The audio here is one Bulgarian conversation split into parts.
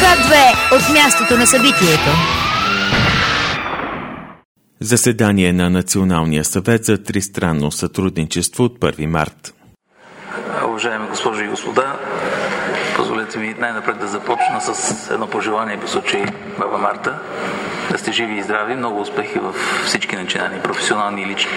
К2 от мястото на събитието. Заседание на Националния съвет за тристранно сътрудничество от 1 март. Уважаеми госпожи и господа, позволете ми най-напред да започна с едно пожелание по случай Баба Марта. Да сте живи и здрави, много успехи във всички начинания, професионални и лични.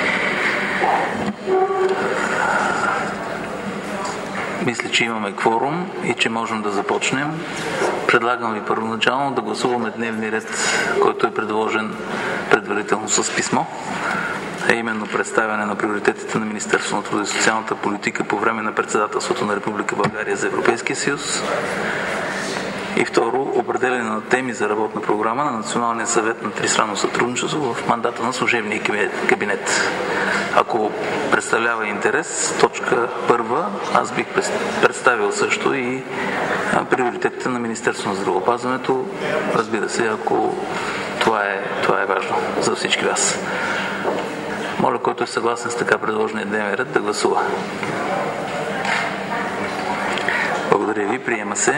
Мисля, че имаме кворум и че можем да започнем. Предлагам ви първоначално да гласуваме дневния ред, който е предложен предварително с писмо, а именно представяне на приоритетите на Министерството на труда и социалната политика по време на председателството на Република България за Европейския съюз. И второ, определяне на теми за работна програма на Националния съвет на тристранно сътрудничество в мандата на служебния кабинет. Ако представлява интерес, точка първа, аз бих представил също и приоритетите на Министерството на здравеопазването, разбира се, ако това е важно за всички вас. Моля, който е съгласен с така предложения дневен ред, да гласува. Благодаря ви, приема се.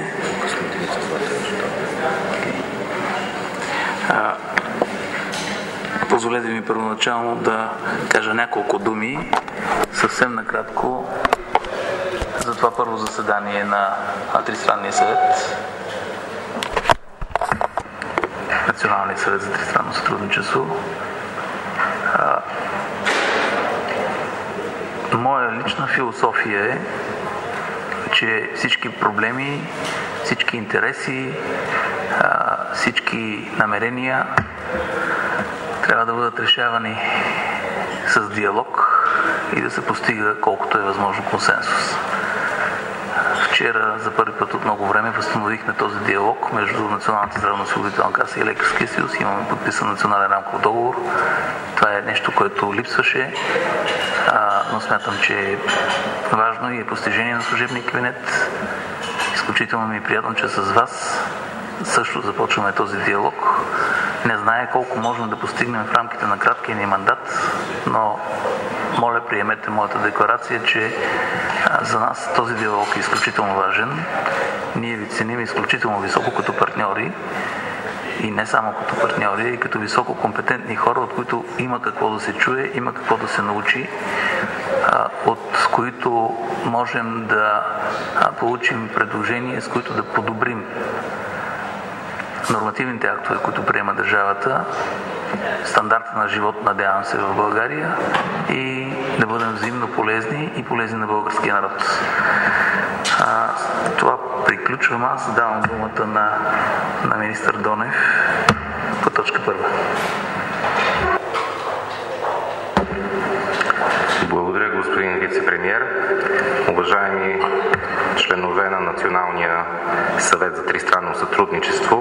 Позволете ми първоначално да кажа няколко думи, съвсем накратко, за това първо заседание на Тристранния съвет, Националния съвет за тристранно сътрудничество. Моя лична философия е, че всички проблеми, всички интереси, всички намерения трябва да бъдат решавани с диалог и да се постига колкото е възможно консенсус. Вчера за първи път от много време възстановихме този диалог между Националната здравноосигурителна каса и Лекарския съюз. Имаме подписан национален рамков договор. Това е нещо, което липсваше, но смятам, че е важно и е постижение на служебния кабинет. Изключително ми е приятно, че с вас също започваме този диалог. Не знае колко можем да постигнем в рамките на краткия ни мандат, но моля, приемете моята декларация, че за нас този диалог е изключително важен. Ние ви ценим изключително високо като партньори и не само като партньори, и като високо компетентни хора, от които има какво да се чуе, има какво да се научи, от които можем да получим предложения, с които да подобрим нормативните актове, които приема държавата, стандарта на живот, надявам се, в България, и да бъдем взаимно полезни и полезни на българския народ. Това приключвам аз. Давам думата на министър Донев по точка първа. Благодаря, господин вице-премиер. Уважаеми членове на Националния съвет за тристранно сътрудничество,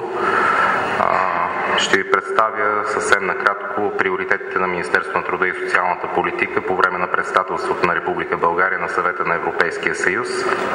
ще ви представя съвсем накратко приоритетите на Министерството на труда и социалната политика по време на председателството на Република България на Съвета на Европейския съюз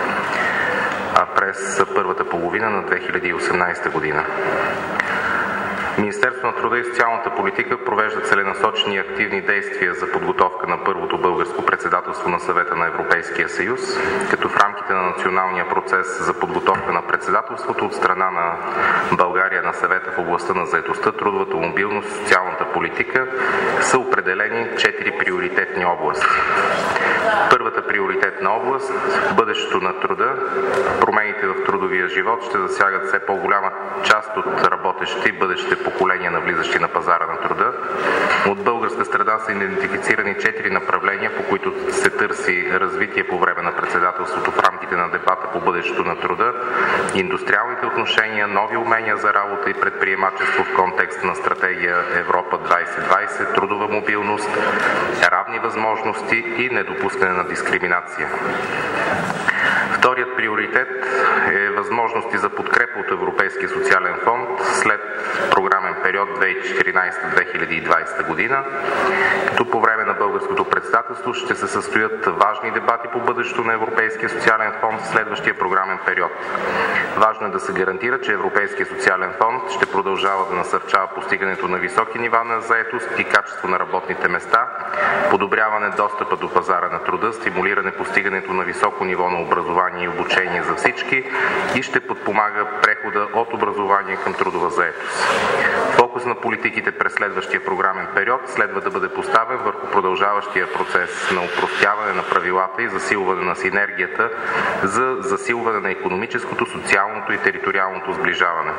през първата половина на 2018 година. Министерството на труда и социалната политика провежда целенасочени и активни действия за подготовка на първото българско председателство на Съвета на Европейския съюз, като в рамките на националния процес за подготовка на председателството от страна на България на Съвета в областта на заетостта, трудовата мобилност и социалната политика са определени 4 приоритетни области. Първата приоритетна област – бъдещето на труда. Промените в трудовия живот ще засягат все по-голяма част от работещите и бъдещите поколения, навлизащи на пазара на труда. От българска страна са идентифицирани 4 направления, по които се търси развитие по време на председателството в рамките на дебата по бъдещето на труда: индустриалните отношения, нови умения за работа и предприемачество в контекста на стратегия Европа 2020, трудова мобилност, равни възможности и недопускане на дискриминация. Вторият приоритет е възможности за подкрепа от Европейския социален фонд след програмен период 2014-2020 година, като по време на българското председателство ще се състоят важни дебати по бъдещето на Европейския социален фонд в следващия програмен период. Важно е да се гарантира, че Европейския социален фонд ще продължава да насърчава постигането на високи нива на заетост и качество на работните места, подобряване достъпа до пазара на труда, стимулиране постигането на високо ниво на образование образование и обучение за всички и ще подпомага прехода от образование към трудова заетост. Фокус на политиките през следващия програмен период следва да бъде поставен върху продължаващия процес на опростяване на правилата и засилване на синергията за засилване на икономическото, социалното и териториалното сближаване.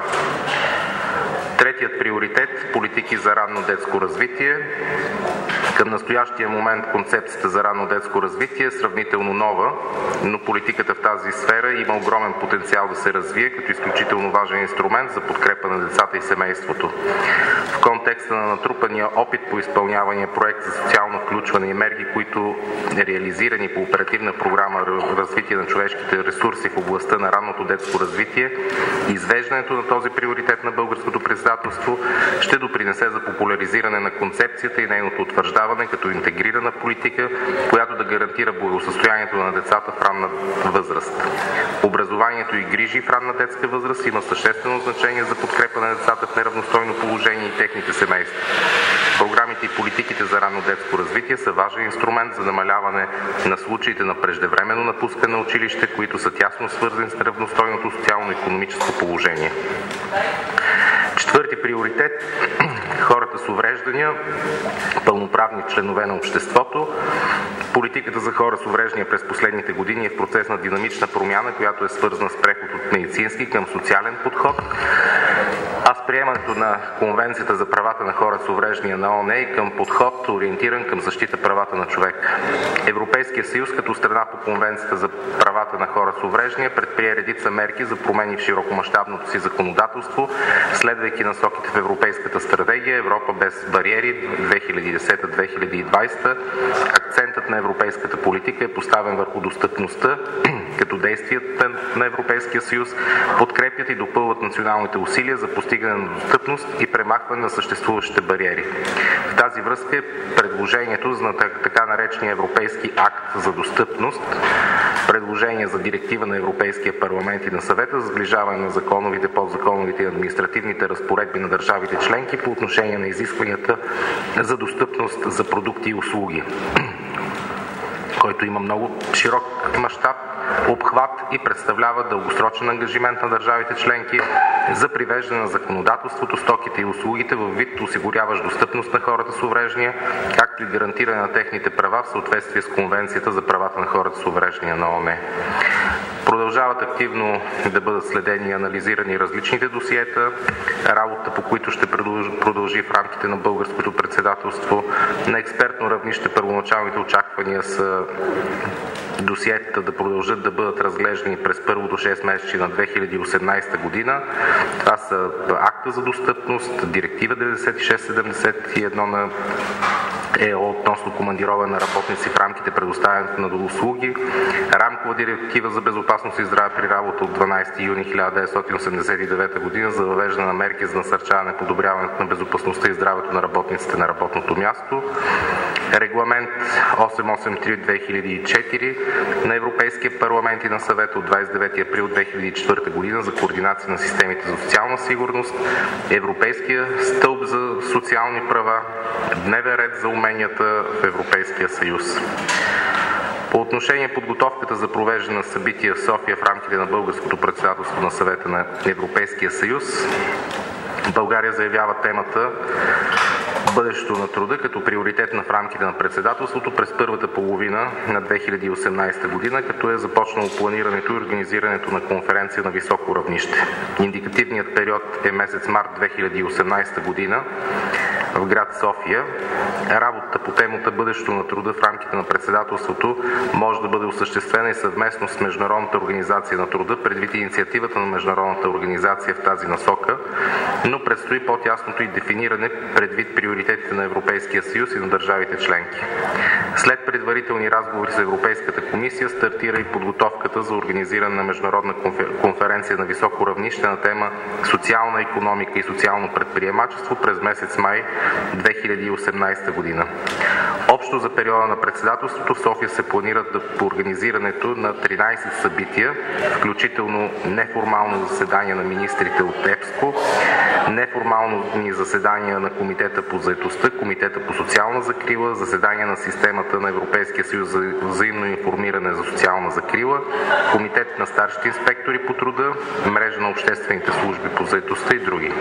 Третият приоритет – политики за ранно детско развитие. Към настоящия момент концепцията за ранно детско развитие е сравнително нова, но политиката в тази сфера има огромен потенциал да се развие като изключително важен инструмент за подкрепа на децата и семейството. В контекста на натрупания опит по изпълнявания проект за социално включване и мерки, които реализирани по оперативна програма развитие на човешките ресурси в областта на ранното детско развитие, извеждането на този приоритет на българското председателство ще допринесе за популяризиране на концепцията и нейното утвърждаване като интегрирана политика, която да гарантира благосъстоянието на децата в ранна възраст. Образованието и грижи в ранна детска възраст има съществено значение за подкрепа на децата в неравностойно положение и техните семейства. Програмите и политиките за ранно детско развитие са важен инструмент за намаляване на случаите на преждевременно напускане на училище, които са тясно свързани с неравностойното социално-икономическо положение. Четвърти приоритет – хората с увреждания, пълноправни членове на обществото. Политиката за хора с увреждания през последните години е в процес на динамична промяна, която е свързана с преход от медицински към социален подход. А с приемането на Конвенцията за правата на хора с увреждания на ООН и към подход, ориентиран към защита правата на човека. Европейския съюз, като страна по Конвенцията за правата на хора с увреждания, предприе редица мерки за промени в широкомащабното си законодателство, следвайки насоките в Европейската стратегия Европа без бариери 2010-2020. Акцентът на европейската политика е поставен върху достъпността, като действията на Европейския съюз подкрепят и допълват националните усилия за постигане на достъпност и премахване на съществуващите бариери. В тази връзка е предложението за така наречения Европейски акт за достъпност, предложение за директива на Европейския парламент и на Съвета за сближаване на законовите, подзаконовите и административните разпоредби на държавите членки по отношение на изискванията за достъпност за продукти и услуги, който има много широк мащаб, обхват и представлява дългосрочен ангажимент на държавите членки за привеждане на законодателството, стоките и услугите във вид, осигуряващ достъпност на хората с увреждания, както и гарантиране на техните права в съответствие с Конвенцията за правата на хората с увреждания на ООН. Продължават активно да бъдат следени и анализирани различните досиета, работа по които ще продължи в рамките на българското председателство. На експертно равнище първоначалните очаквания са досиетата да продължат да бъдат разглеждани през първото 6 месече на 2018 година. Това са акта за достъпност, директива 9671 на ЕО относно командироване на работници в рамките предоставянето на услуги, рамкова директива за безопасност и здраве при работа от 12 юни 1989 година за въвеждане на мерки за насърчаване подобряването на безопасността и здравето на работниците на работното място, регламент 883/2004 на Европейския парламент и на Съвета от 29 април 2004 година за координация на системите за социална сигурност, Европейския стълб за социални права, дневен ред за уменията в Европейския съюз. По отношение подготовката за провеждане на събития в София в рамките на българското председателство на Съвета на Европейския съюз, България заявява темата бъдещето на труда като приоритетна в рамките на председателството през първата половина на 2018 година, като е започнало планирането и организирането на конференция на високо равнище. Индикативният период е месец март 2018 година в град София. Работата по темата бъдещето на труда в рамките на председателството може да бъде осъществена и съвместно с Международната организация на труда, предвид инициативата на Международната организация в тази насока, но предстои по-тясното и дефиниране предвид приоритетите на Европейския съюз и на държавите членки. След предварителни разговори с Европейската комисия стартира и подготовката за организиране на международна конференция на високо равнище на тема социална икономика и социално предприемачество през месец май 2018 година. Общо за периода на председателството в София се планират по организирането на 13 събития, включително неформално заседание на министрите от ЕПСКО, неформални заседания на Комитета по заетостта, Комитета по социална закрила, заседания на системата на Европейския съюз за взаимно информиране за социална закрила, Комитет на старшите инспектори по труда, мрежа на обществените служби по заетостта и други.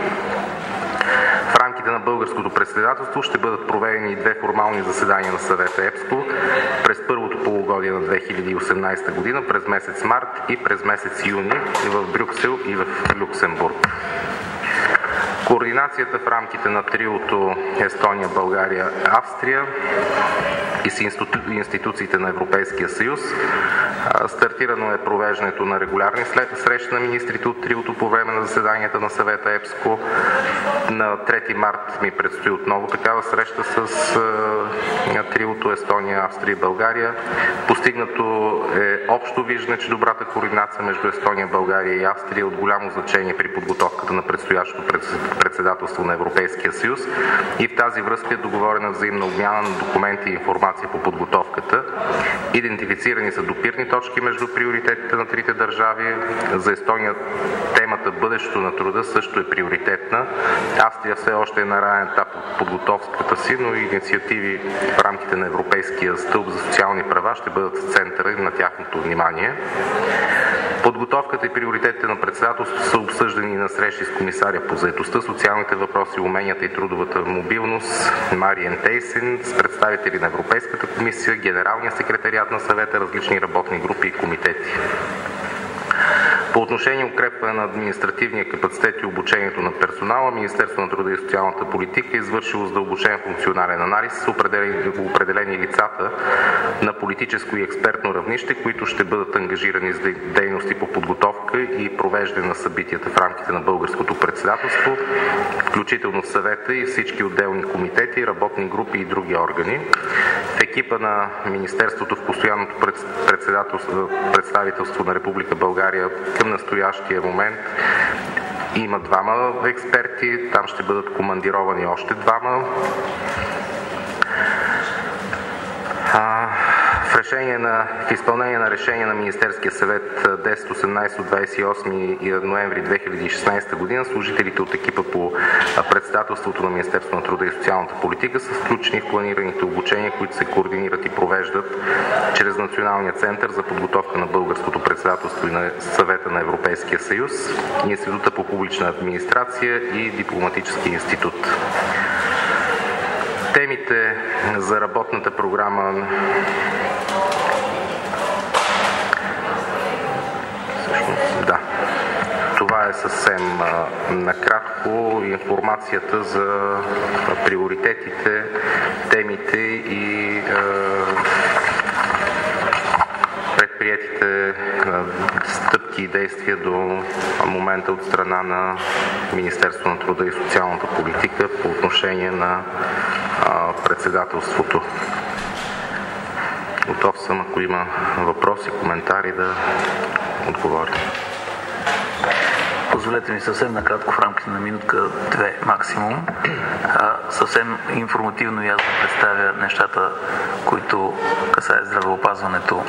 В рамките на българското председателство ще бъдат проведени 2 формални заседания на съвета ЕПСКО през първото полугодие на 2018 година, през месец март и през месец юни в Брюксел и в Люксембург. Координацията в рамките на триото Естония, България, Австрия и с институциите на Европейския съюз. Стартирано е провеждането на регулярни срещи на министрите от триото по време на заседанията на съвета ЕПСКО. На 3 март ми предстои отново такава среща с триото Естония, Австрия и България. Постигнато е общо виждане, че добрата координация между Естония, България и Австрия е от голямо значение при подготовката на предстоящото председателство на Европейския съюз и в тази връзка е договорена взаимна обмяна на документи и информация по подготовката. Идентифицирани са допирни точки между приоритетите на трите държави. За Естония темата бъдещето на труда също е приоритетна. Австрия все още е на ранен етап от подготовката си, но инициативи в рамките на Европейския стълб за социални права ще бъдат в центъра на тяхното внимание. Подготовката и приоритетите на председателството са обсъждани на срещи с комисаря по заетостта, социалните въпроси, уменията и трудовата мобилност Мариен Тейсен, с представители на Европейската комисия, Генералния секретариат на съвета, различни работни групи и комитети. По отношение укрепване на административния капацитет и обучението на персонала, Министерството на труда и социалната политика е извършило задълбочен функционален анализ с определени лицата на политическо и експертно равнище, които ще бъдат ангажирани с дейности по подготовка и провеждане на събитията в рамките на българското председателство, включително в съвета и всички отделни комитети, работни групи и други органи. В екипа на Министерството в постоянното представителство на Република България към настоящия момент има 2 експерти, там ще бъдат командировани още 2. В изпълнение на решение на Министерския съвет 1018 от 28 ноември 2016 година, служителите от екипа по председателството на Министерството на труда и социалната политика са включени в планираните обучения, които се координират и провеждат чрез Националния център за подготовка на българското председателство и на Съвета на Европейския съюз, Института по публична администрация и Дипломатически институт. Темите за работната програма това е съвсем накратко информацията за приоритетите, темите и предприетите стъпки и действия до момента от страна на Министерството на труда и социалната политика по отношение на председателството. Готов съм, ако има въпроси, коментари, да отговоря. Позволете ми съвсем накратко, в рамките на минутка-2 максимум, съвсем информативно и аз да представя нещата, които касаят здравеопазването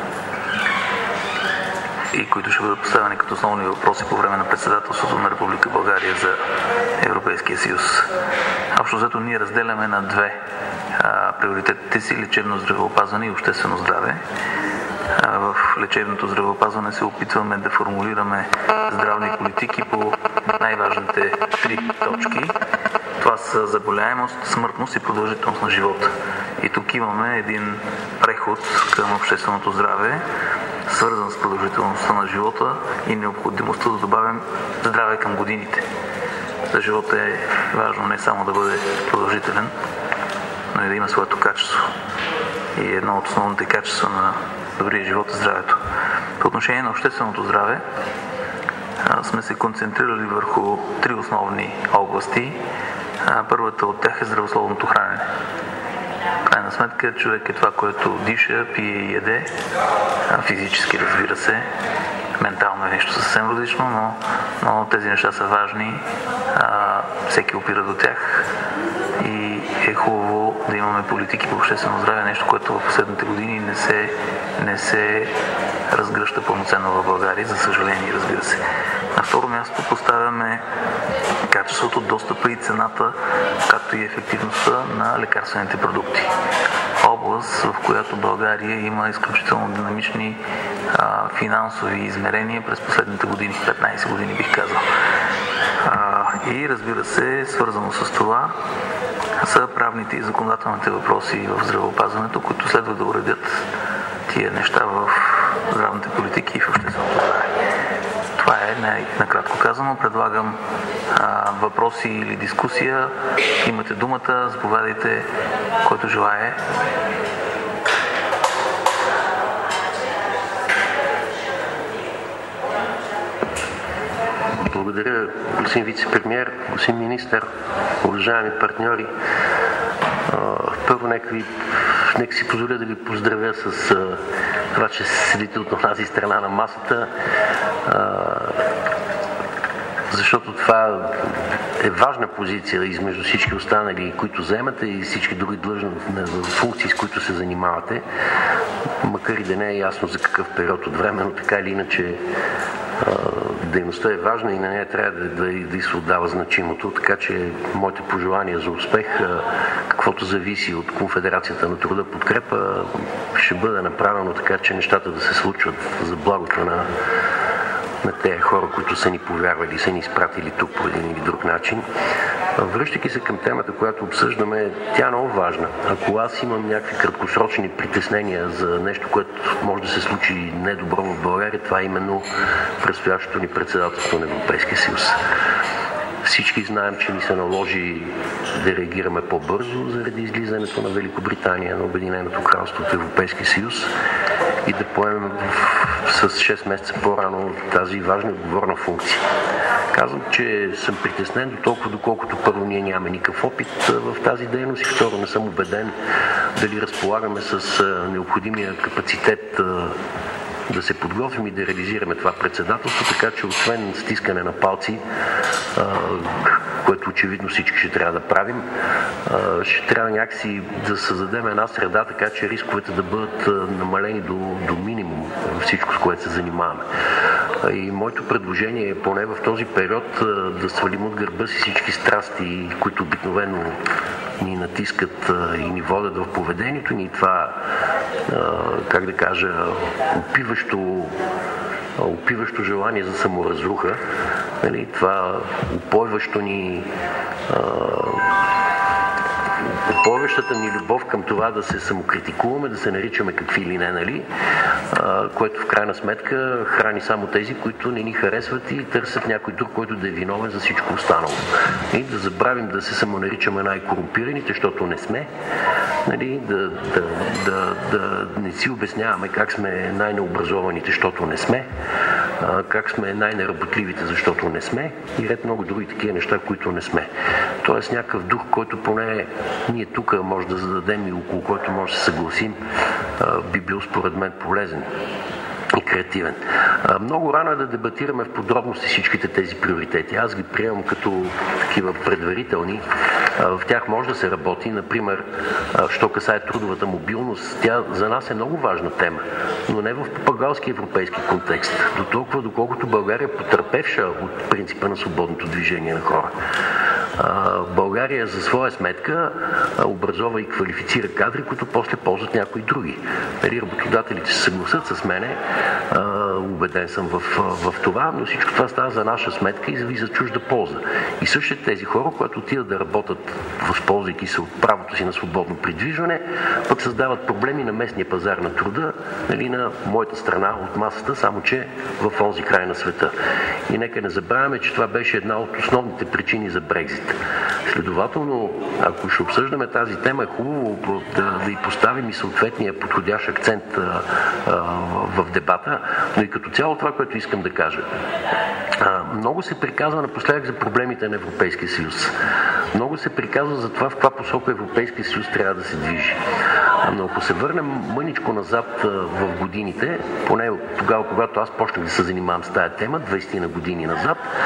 и които ще бъдат поставени като основни въпроси по време на председателството на Република България за Европейския съюз. Общо взето ние разделяме на 2 приоритетите си: лечебно здравеопазване и обществено здраве. В лечебното здравеопазване се опитваме да формулираме здравни политики по най-важните 3 точки. Това са заболяемост, смъртност и продължителност на живота. И тук имаме един преход към общественото здраве, свързан с продължителността на живота и необходимостта да добавим здраве към годините. За живота е важно не само да бъде продължителен, но и да има своето качество. И едно от основните качества на добрия живот е здравето. По отношение на общественото здраве сме се концентрирали върху 3 основни области. Първата от тях е здравословното хранене. В крайна сметка човек е това, което диша, пие и яде. Физически, разбира се. Ментално е нещо съвсем различно, но тези неща са важни. Всеки опира до тях. И е хубаво да имаме политики по обществено здраве, нещо, което в последните години не се разгръща пълноценно в България, за съжаление, разбира се. На второ място поставяме качеството, достъпа и цената, както и ефективността на лекарствените продукти. Област, в която България има изключително динамични финансови измерения през последните години, 15 години бих казал. И разбира се, свързано с това са правните и законодателните въпроси в здравеопазването, които следва да уредят тия неща в здравните политики и в общественото здраве. Това е най-накратко казано. Предлагам въпроси или дискусия. Имате думата, заповядайте, който желае. Благодаря, господин вице-премиер, господин министър, уважаеми партньори. Първо, нека си позволя да ви поздравя с това, че седите от тази страна на масата, защото това е важна позиция измежду всички останали, които заемате, и всички други функции, с които се занимавате, макар и да не е ясно за какъв период от време, но така или иначе дейността е важна и на нея трябва да се отдава значимото, така че моите пожелания за успех, каквото зависи от Конфедерацията на труда подкрепа, ще бъде направено така, че нещата да се случват за благото на тези хора, които са ни повярвали и са ни изпратили тук по един или друг начин. Връщайки се към темата, която обсъждаме, тя е много важна. Ако аз имам някакви краткосрочни притеснения за нещо, което може да се случи недобро в България, това е именно предстоящото ни председателство на Европейския съюз. Всички знаем, че ни се наложи да реагираме по-бързо заради излизането на Великобритания, на Обединеното кралство от Европейския съюз и да поемем с 6 месеца по-рано тази важна и отговорна функция. Казвам, че съм притеснен до толкова, доколкото първо ние нямаме никакъв опит в тази дейност и второ не съм убеден дали разполагаме с необходимия капацитет да се подготвим и да реализираме това председателство, така че освен стискане на палци, което очевидно всички ще трябва да правим, ще трябва някакси да създадем една среда, така че рисковете да бъдат намалени до минимум всичко, с което се занимаваме. И моето предложение е поне в този период да свалим от гърба си всички страсти, които обикновено ни натискат и ни водят в поведението ни. Това, как да кажа, опиващо желание за саморазруха, нали, това упойващата ни любов към това да се самокритикуваме, да се наричаме какви ли не, нали, което в крайна сметка храни само тези, които не ни харесват и търсят някой друг, който да е виновен за всичко останало. И да забравим да се самонаричаме най-корумпираните, защото не сме, нали, да не си обясняваме как сме най-необразованите, защото не сме, как сме най-неработливите, защото не сме и ред много други такива неща, които не сме. Тоест някакъв дух, който поне ние тук може да зададем и около който може да се съгласим, би бил според мен полезен и креативен. Много рано е да дебатираме в подробности всичките тези приоритети. Аз ги приемам като такива предварителни. В тях може да се работи. Например, що касае трудовата мобилност, тя за нас е много важна тема, но не в папагалски европейски контекст. До толкова, доколкото България е потърпевша от принципа на свободното движение на хора. България за своя сметка образова и квалифицира кадри, които после ползват някои други. Работодателите се съгласят с мене, убеден съм в това, но всичко това става за наша сметка и за чужда полза. И същите тези хора, които отидат да работят, възползвайки се от правото си на свободно придвижване, пък създават проблеми на местния пазар на труда, нали, на моята страна от масата, само че в онзи край на света. И нека не забравяме, че това беше една от основните причини за Брекзит. Следователно, ако ще обсъждаме тази тема, е хубаво да й поставим и съответния подходящ акцент в дебата, но и като цяло това, което искам да кажа. Много се приказва напоследък за проблемите на Европейския съюз. Много се приказва за това в каква посока Европейския съюз трябва да се движи. Но ако се върнем мъничко назад в годините, поне тогава, когато аз почнах да се занимавам с тая тема, 20 на години назад,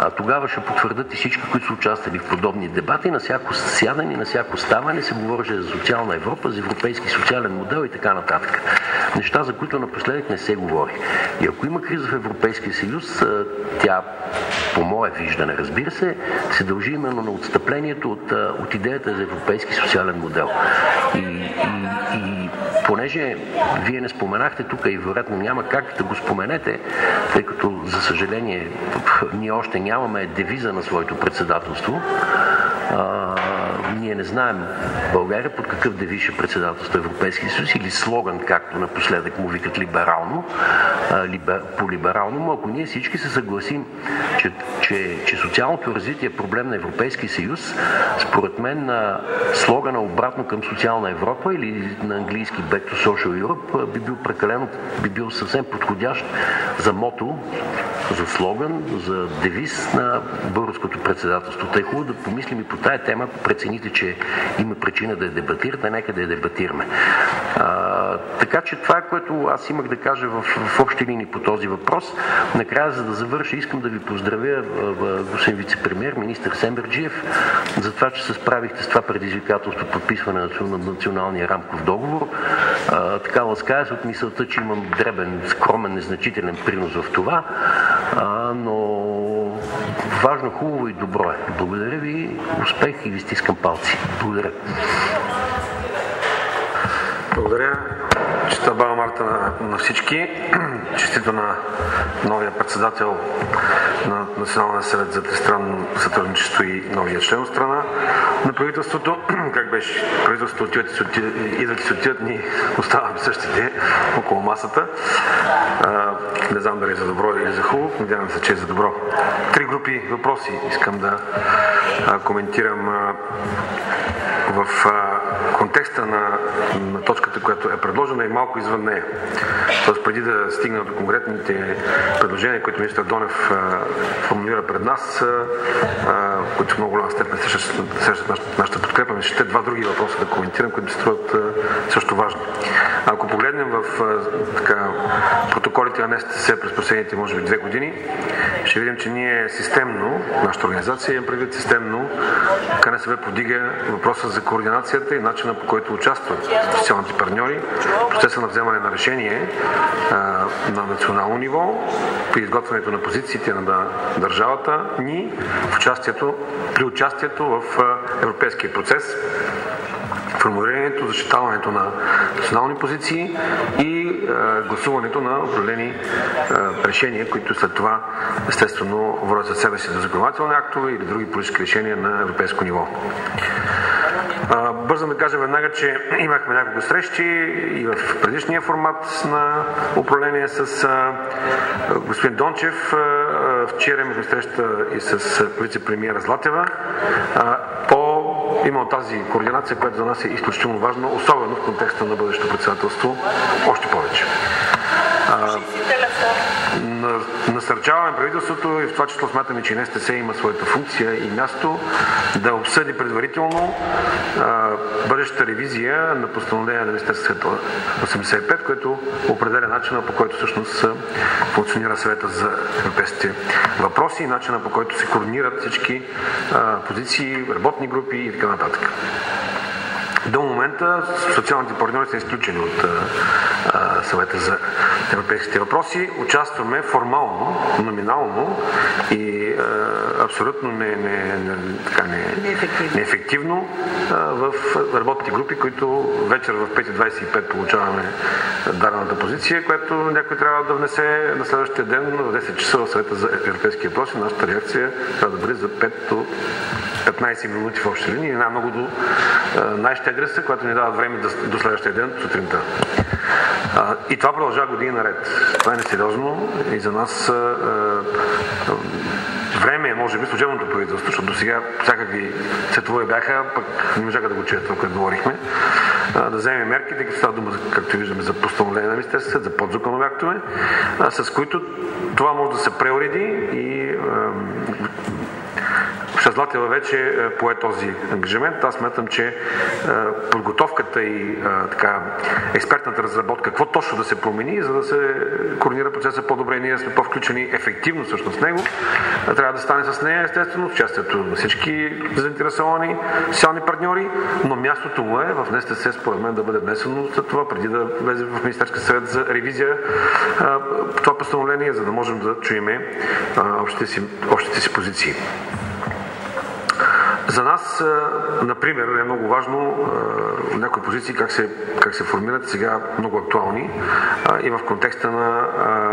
Тогава ще потвърдят и всички, които са участвали в подобни дебати. На всяко сядане, на всяко ставане се говореше за социална Европа, за европейски социален модел и така нататък. Неща, за които напоследък не се говори. И ако има криза в Европейския съюз, тя, по мое виждане, разбира се дължи именно на отстъплението от идеята за европейски социален модел. И понеже вие не споменахте тук и вероятно няма как да го споменете, тъй като, за съжаление, ние още нямаме девиза на своето председателство. Ние не знаем България под какъв девиз ще председателства Европейския съюз или слоган, както напоследък му викат либерално, по-либерално, но ако ние всички се съгласим, че социалното развитие е проблем на Европейския съюз, според мен слогана обратно към социална Европа или на английски Back to Social Europe би бил съвсем подходящ за мото, за слоган, за девиз на българското председателство. Тъй хубаво да помислим и по тая тема, ако прецените, че има причина да я дебатирате, нека да я дебатираме. Така че това е, което аз имах да кажа в общи линии по този въпрос. Накрая, за да завърша, искам да ви поздравя, господин вицепремиер, министър Семерджиев, за това, че се справихте с това предизвикателство, подписване на националния рамков договор. Така лаская се от мисълта, че имам дребен, скромен, незначителен принос в това, но важно, хубаво и добро е. Благодаря ви, успех и ви стискам палци. Благодаря. Благодаря. Честита Баба Марта на всички. Честито на новия председател на Националния съвет за тристранно сътрудничество и новия член от страна на правителството. Как беше? Правителството идват и се отиват, ние оставаме същите около масата. Не знам дали е за добро или за хубаво. Надявам се, че е за добро. 3 групи въпроси искам да коментирам в контекста на точката, която е предложена и малко извън нея. Тоест, преди да стигна до конкретните предложения, които министър Донев формулира пред нас, които в много голяма степен срещат нашата подкрепа, ще 2 други въпроса да коментирам, които се струват също важни. Ако погледнем в протоколите на НСТС през последните, може би, 2 години, ще видим, че ние системно, нашата организация, имам предвид системно, КНСБ подига въпроса за координацията и начина, по който участват социалните партньори в процеса на вземане на решение на национално ниво, при изготвянето на позициите на държавата ни при участието в европейския процес, формулирането, защитаването на национални позиции и гласуването на определени решения, които след това естествено водят за себе си до законодателни актове или други политически решения на европейско ниво. Бързам да кажа веднага, че имахме няколко срещи и в предишния формат на управление с господин Дончев. Вчера имахме среща и с вице-премиера Златева по именно тази координация, която за нас е изключително важна, особено в контекста на бъдещото председателство, още повече. Насърчаваме правителството и в това число смятаме, че НСТС има своята функция и място да обсъди предварително бъдещата ревизия на постановление на Министерството 85, което определя начина, по който всъщност функционира съвета за европейските въпроси и начина, по който се координират всички позиции, работни групи и така нататък. До момента социалните партньори са изключени от съвета за европейските въпроси. Участваме формално, номинално и абсолютно неефективно в работните групи, които вечер в 5:25 получаваме дадената позиция, която някой трябва да внесе на следващия ден в 10 часа в съвета за европейски въпроси. Нашата реакция трябва да бъде за 5 до 15 минути в общи линии и най-много до най-щедри са, която ни дава време до следващия ден сутринта. И това продължава години наред. Това е несериозно и за нас време е, може би, служебното правителство, защото до сега всякакви светове бяха, пък не можаха да го чуят това, което говорихме, да вземем мерки, тъй като става дума, както виждаме, за постановление на Министерството, за подзаконови актове, с които това може да се преуреди и Златева вече пое този ангажимент. Аз смятам, че подготовката и експертната разработка, какво точно да се промени, за да се координира процеса по-добре, ние сме по-включени ефективно всъщност в него, трябва да стане с нея, естествено, с участието на всички заинтересовани социални партньори, но мястото му е в НСТС, според мен, да бъде внесено след това, преди да влезе в Министерския съвет за ревизия това постановление, за да можем да чуем общите си позиции. За нас, например, е много важно някои позиции как се формират сега много актуални и в контекста на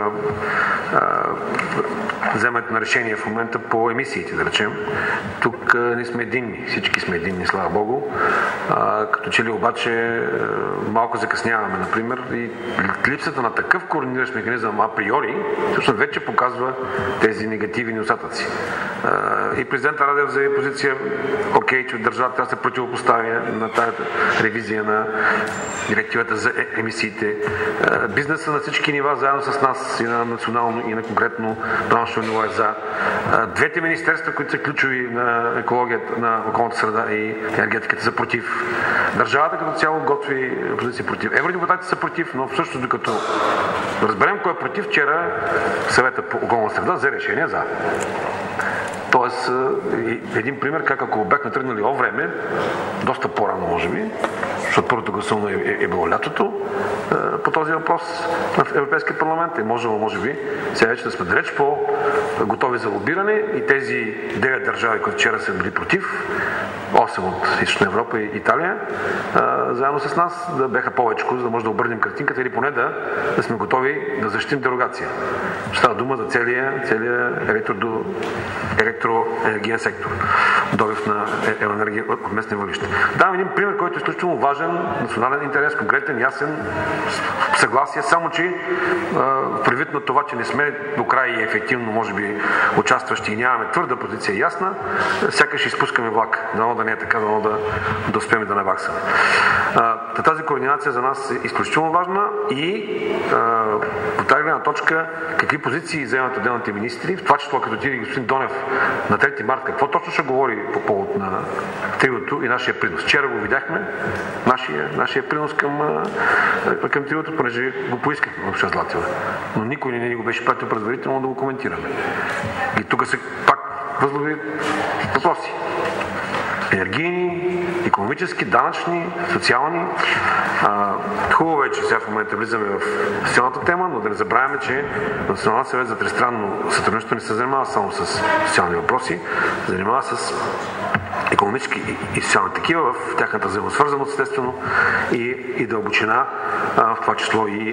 вземането на решение в момента по емисиите, да речем. Тук ние сме единни, всички сме единни, слава Богу. Като че ли обаче малко закъсняваме, например, и липсата на такъв координиращ механизъм априори всъщност вече показва тези негативни остатъци. И президент Радев заяви позиция, че държавата трябва да се противопоставя на тази ревизия на директивата за емисиите. Бизнеса на всички нива, заедно с нас, и на национално, и на конкретно браншово ниво е за. Двете министерства, които са ключови на екологията, на околната среда и енергетиката, са против. Държавата като цяло готви позиция против. Евродепутатите са против, но всъщност докато разберем кой е против, вчера Съвета по околна среда взе решение за. Тоест, един пример, как ако бяхме тръгнали време, доста по-рано може би, защото първото гласуване е било лятото по този въпрос в Европейския парламент, може би, сега вече да сме далеч по-готови за лобиране и тези 9 държави, които вчера са били против, 8 от Източна Европа и Италия, заедно с нас, да бяха повечко, за да може да обърнем картинката или поне да сме готови да защитим дерогация. Става дума за целия електроенергиен сектор, добив на електроенергия от местни въглища. Давам един пример, който е изключително важен, национален интерес, конкретен, ясен, съгласие, само че предвид на това, че не сме до край и ефективно, може би, участващи и нямаме твърда позиция ясна, сякаш изпускаме влак. Дано да не е така, дано да успеем да наваксаме. Тази координация за нас е изключително важна и по тази гледна точка какви позиции вземат отделните министри, в това число като отиде господин Донев на 3 марта, какво точно ще говори по повод на триото и нашия принос. Вчера го видяхме, нашия принос към триото, понеже го поискахме в госпожа Златева. Но никой не ни го беше пратил предварително да го коментираме. И тук се пак възлови въпроси. Енергийни, икономически, данъчни, социални. Хубаво е, че сега в момента влизаме в социалната тема, но да не забравяме, че Националният съвет за тристранно сътрудничество не се занимава само с социални въпроси, занимава с икономически и социални такива в тяхната взаимосвързаност, естествено, и дълбочина, в това число и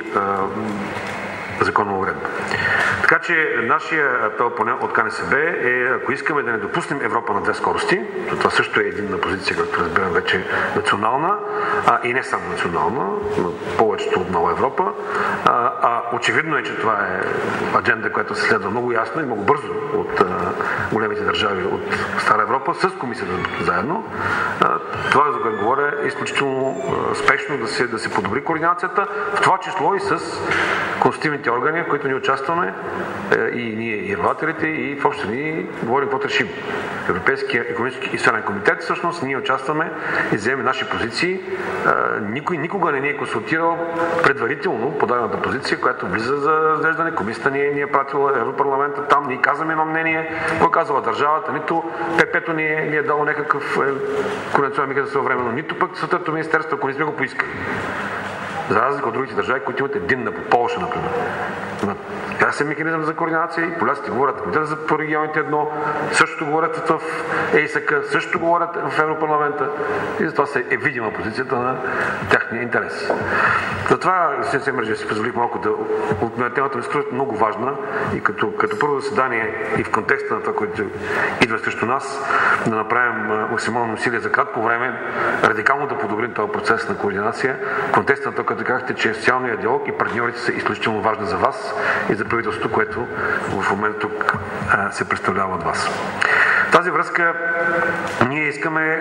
законова уредба. Така че нашия апел поне от КНСБ е, ако искаме да не допуснем Европа на две скорости, това също е единна позиция, както разбирам вече национална, и не само национална, но повечето от нова Европа. Очевидно е, че това е адженда, която се следва много ясно и много бързо от големите държави от Стара Европа с комисията заедно. Това, за което говоря, е изключително спешно да се подобри координацията, в това число и с конститутивните органи, в които ние участваме, и ние, и регулаторите, и в общи линии говорим какво решим. Европейския икономически и социален комитет, всъщност, ние участваме и вземем наши позиции. Никой никога не ни е консултирал предварително подадената позиция, която влиза за разглеждане. Комисията ни е пратила Европарламента, там ние казваме едно мнение, кой казва държавата, нито ПП-то ни е дало някакъв координационен механизъм своевременно, нито пък съответното министерство, ако не сме го поискали. За разлика от другите държави, които имат единна, по Полша, например. Ясен механизъм за координация и поляците говорят по регионите едно, същото говорят в ЕИСК, същото говорят в Европарламента и затова е видима позицията на тяхния интерес. Затова, господин Семержи, си позволих малко да темата ми скръжда много важна и като първо заседание и в контекста на това, което идва срещу нас, да направим максимално усилие за кратко време, радикално да подобрим този процес на координация. В контекста на това, като казахте, че социалният диалог и партньорите са изключително важни за вас и за правителството, което в момента тук се представлява от вас. тази връзка ние искаме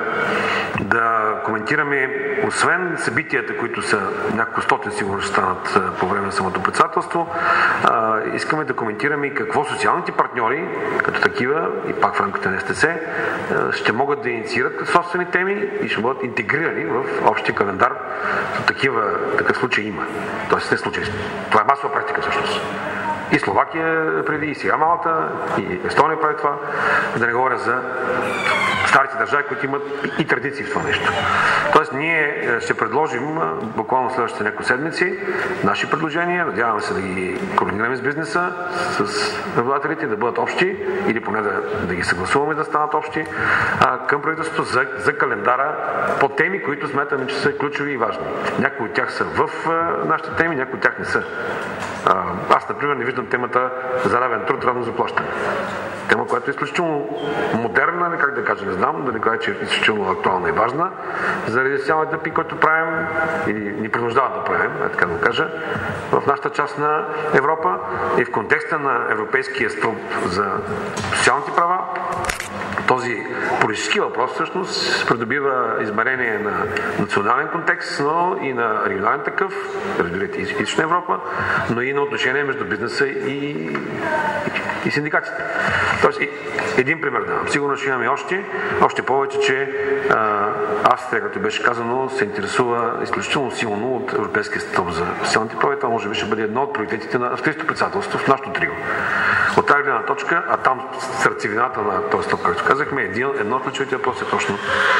да коментираме, освен събитията, които са няколко стотин сигурно ще станат по време на самото председателство, искаме да коментираме и какво социалните партньори, като такива, и пак в рамките на СТС, ще могат да инициират собствени теми и ще бъдат интегрирани в общия календар. Такъв случай има. Тоест не случай. Това е масова практика всъщност. И Словакия преди, и сега Малта, и Естония прави това. Да не говоря за старите държави, които имат и традиции в това нещо. Тоест ние ще предложим буквално следващите няколко седмици наши предложения, надяваме се да ги координираме с бизнеса, с работодателите, да бъдат общи или поне да ги съгласуваме да станат общи към правителството за календара по теми, които смятаме, че са ключови и важни. Някои от тях са в нашите теми, някои от тях не са. Аз, например, не виждам темата за равен труд, равно заплащане. Тема, която е изключително модерна, как да кажа, не знам, да не кажа, че е изключително актуална и важна, заради социалния дъмпинг, който правим или ни принуждават да правим, така да кажа, в нашата част на Европа и в контекста на Европейския стълб за социалните права. Този политически въпрос всъщност придобива измерение на национален контекст, но и на регионален такъв, разбирате, и Източна Европа, но и на отношения между бизнеса и синдикатите. Тоест, един пример давам. Сигурно ще имаме още повече, че Австрия, като беше казано, се интересува изключително силно от Европейския стълб за социалните права. Това може би ще бъде едно от приоритетите на австрийското председателство в нашото трио. От тази гледна точка, а там сърцевината на този стълб, както казахме, едно от ключовите въпроси е точно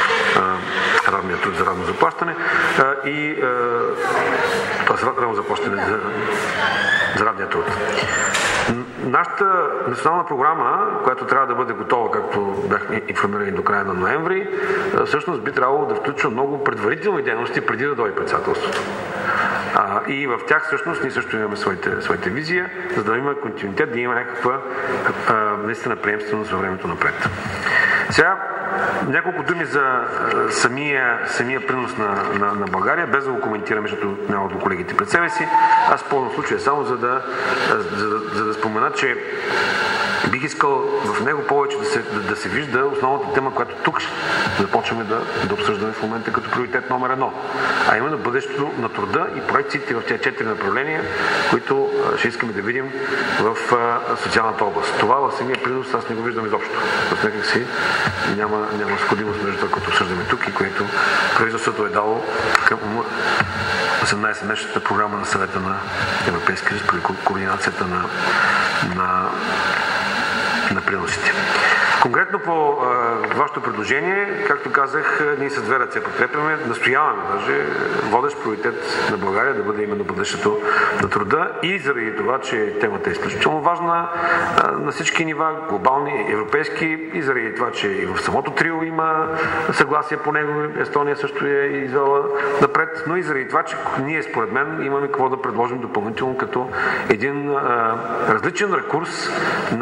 равният труд за равно заплащане и равно заплащане за равния труд. Нашата национална програма, която трябва да бъде готова, както бяхме информирани до края на ноември, всъщност би трябвало да включва много предварителни дейности преди да дойде председателството. И в тях всъщност ние също имаме своите визия, за да има континуитет, да има някаква наистина приемственост във времето напред. Сега няколко думи за самия принос на България, без да го коментираме, защото няма до колегите пред себе си. Аз ползвам случая само за да спомена, че бих искал в него повече да се вижда основната тема, която тук започваме да обсъждаме в момента като приоритет номер 1, а именно бъдещето на труда и проекциите в тези 4 направления, които ще искаме да видим в социалната област. Това в самия принос аз не го виждам изобщо. Тоест някак си няма сходимост между това, което обсъждаме тук и което правителството е дало към 18-месечната програма на Съвета на Европейския съюз при координацията на приносите. Конкретно по вашето предложение, както казах, ние с две ръце подкрепяме, настояваме даже водещ приоритет на България да бъде именно бъдещето на труда и заради това, че темата е изключително важна на всички нива, глобални, европейски, и заради това, че и в самото трио има съгласие по него, Естония също е извела напред, но и заради това, че ние според мен имаме какво да предложим допълнително като един различен ракурс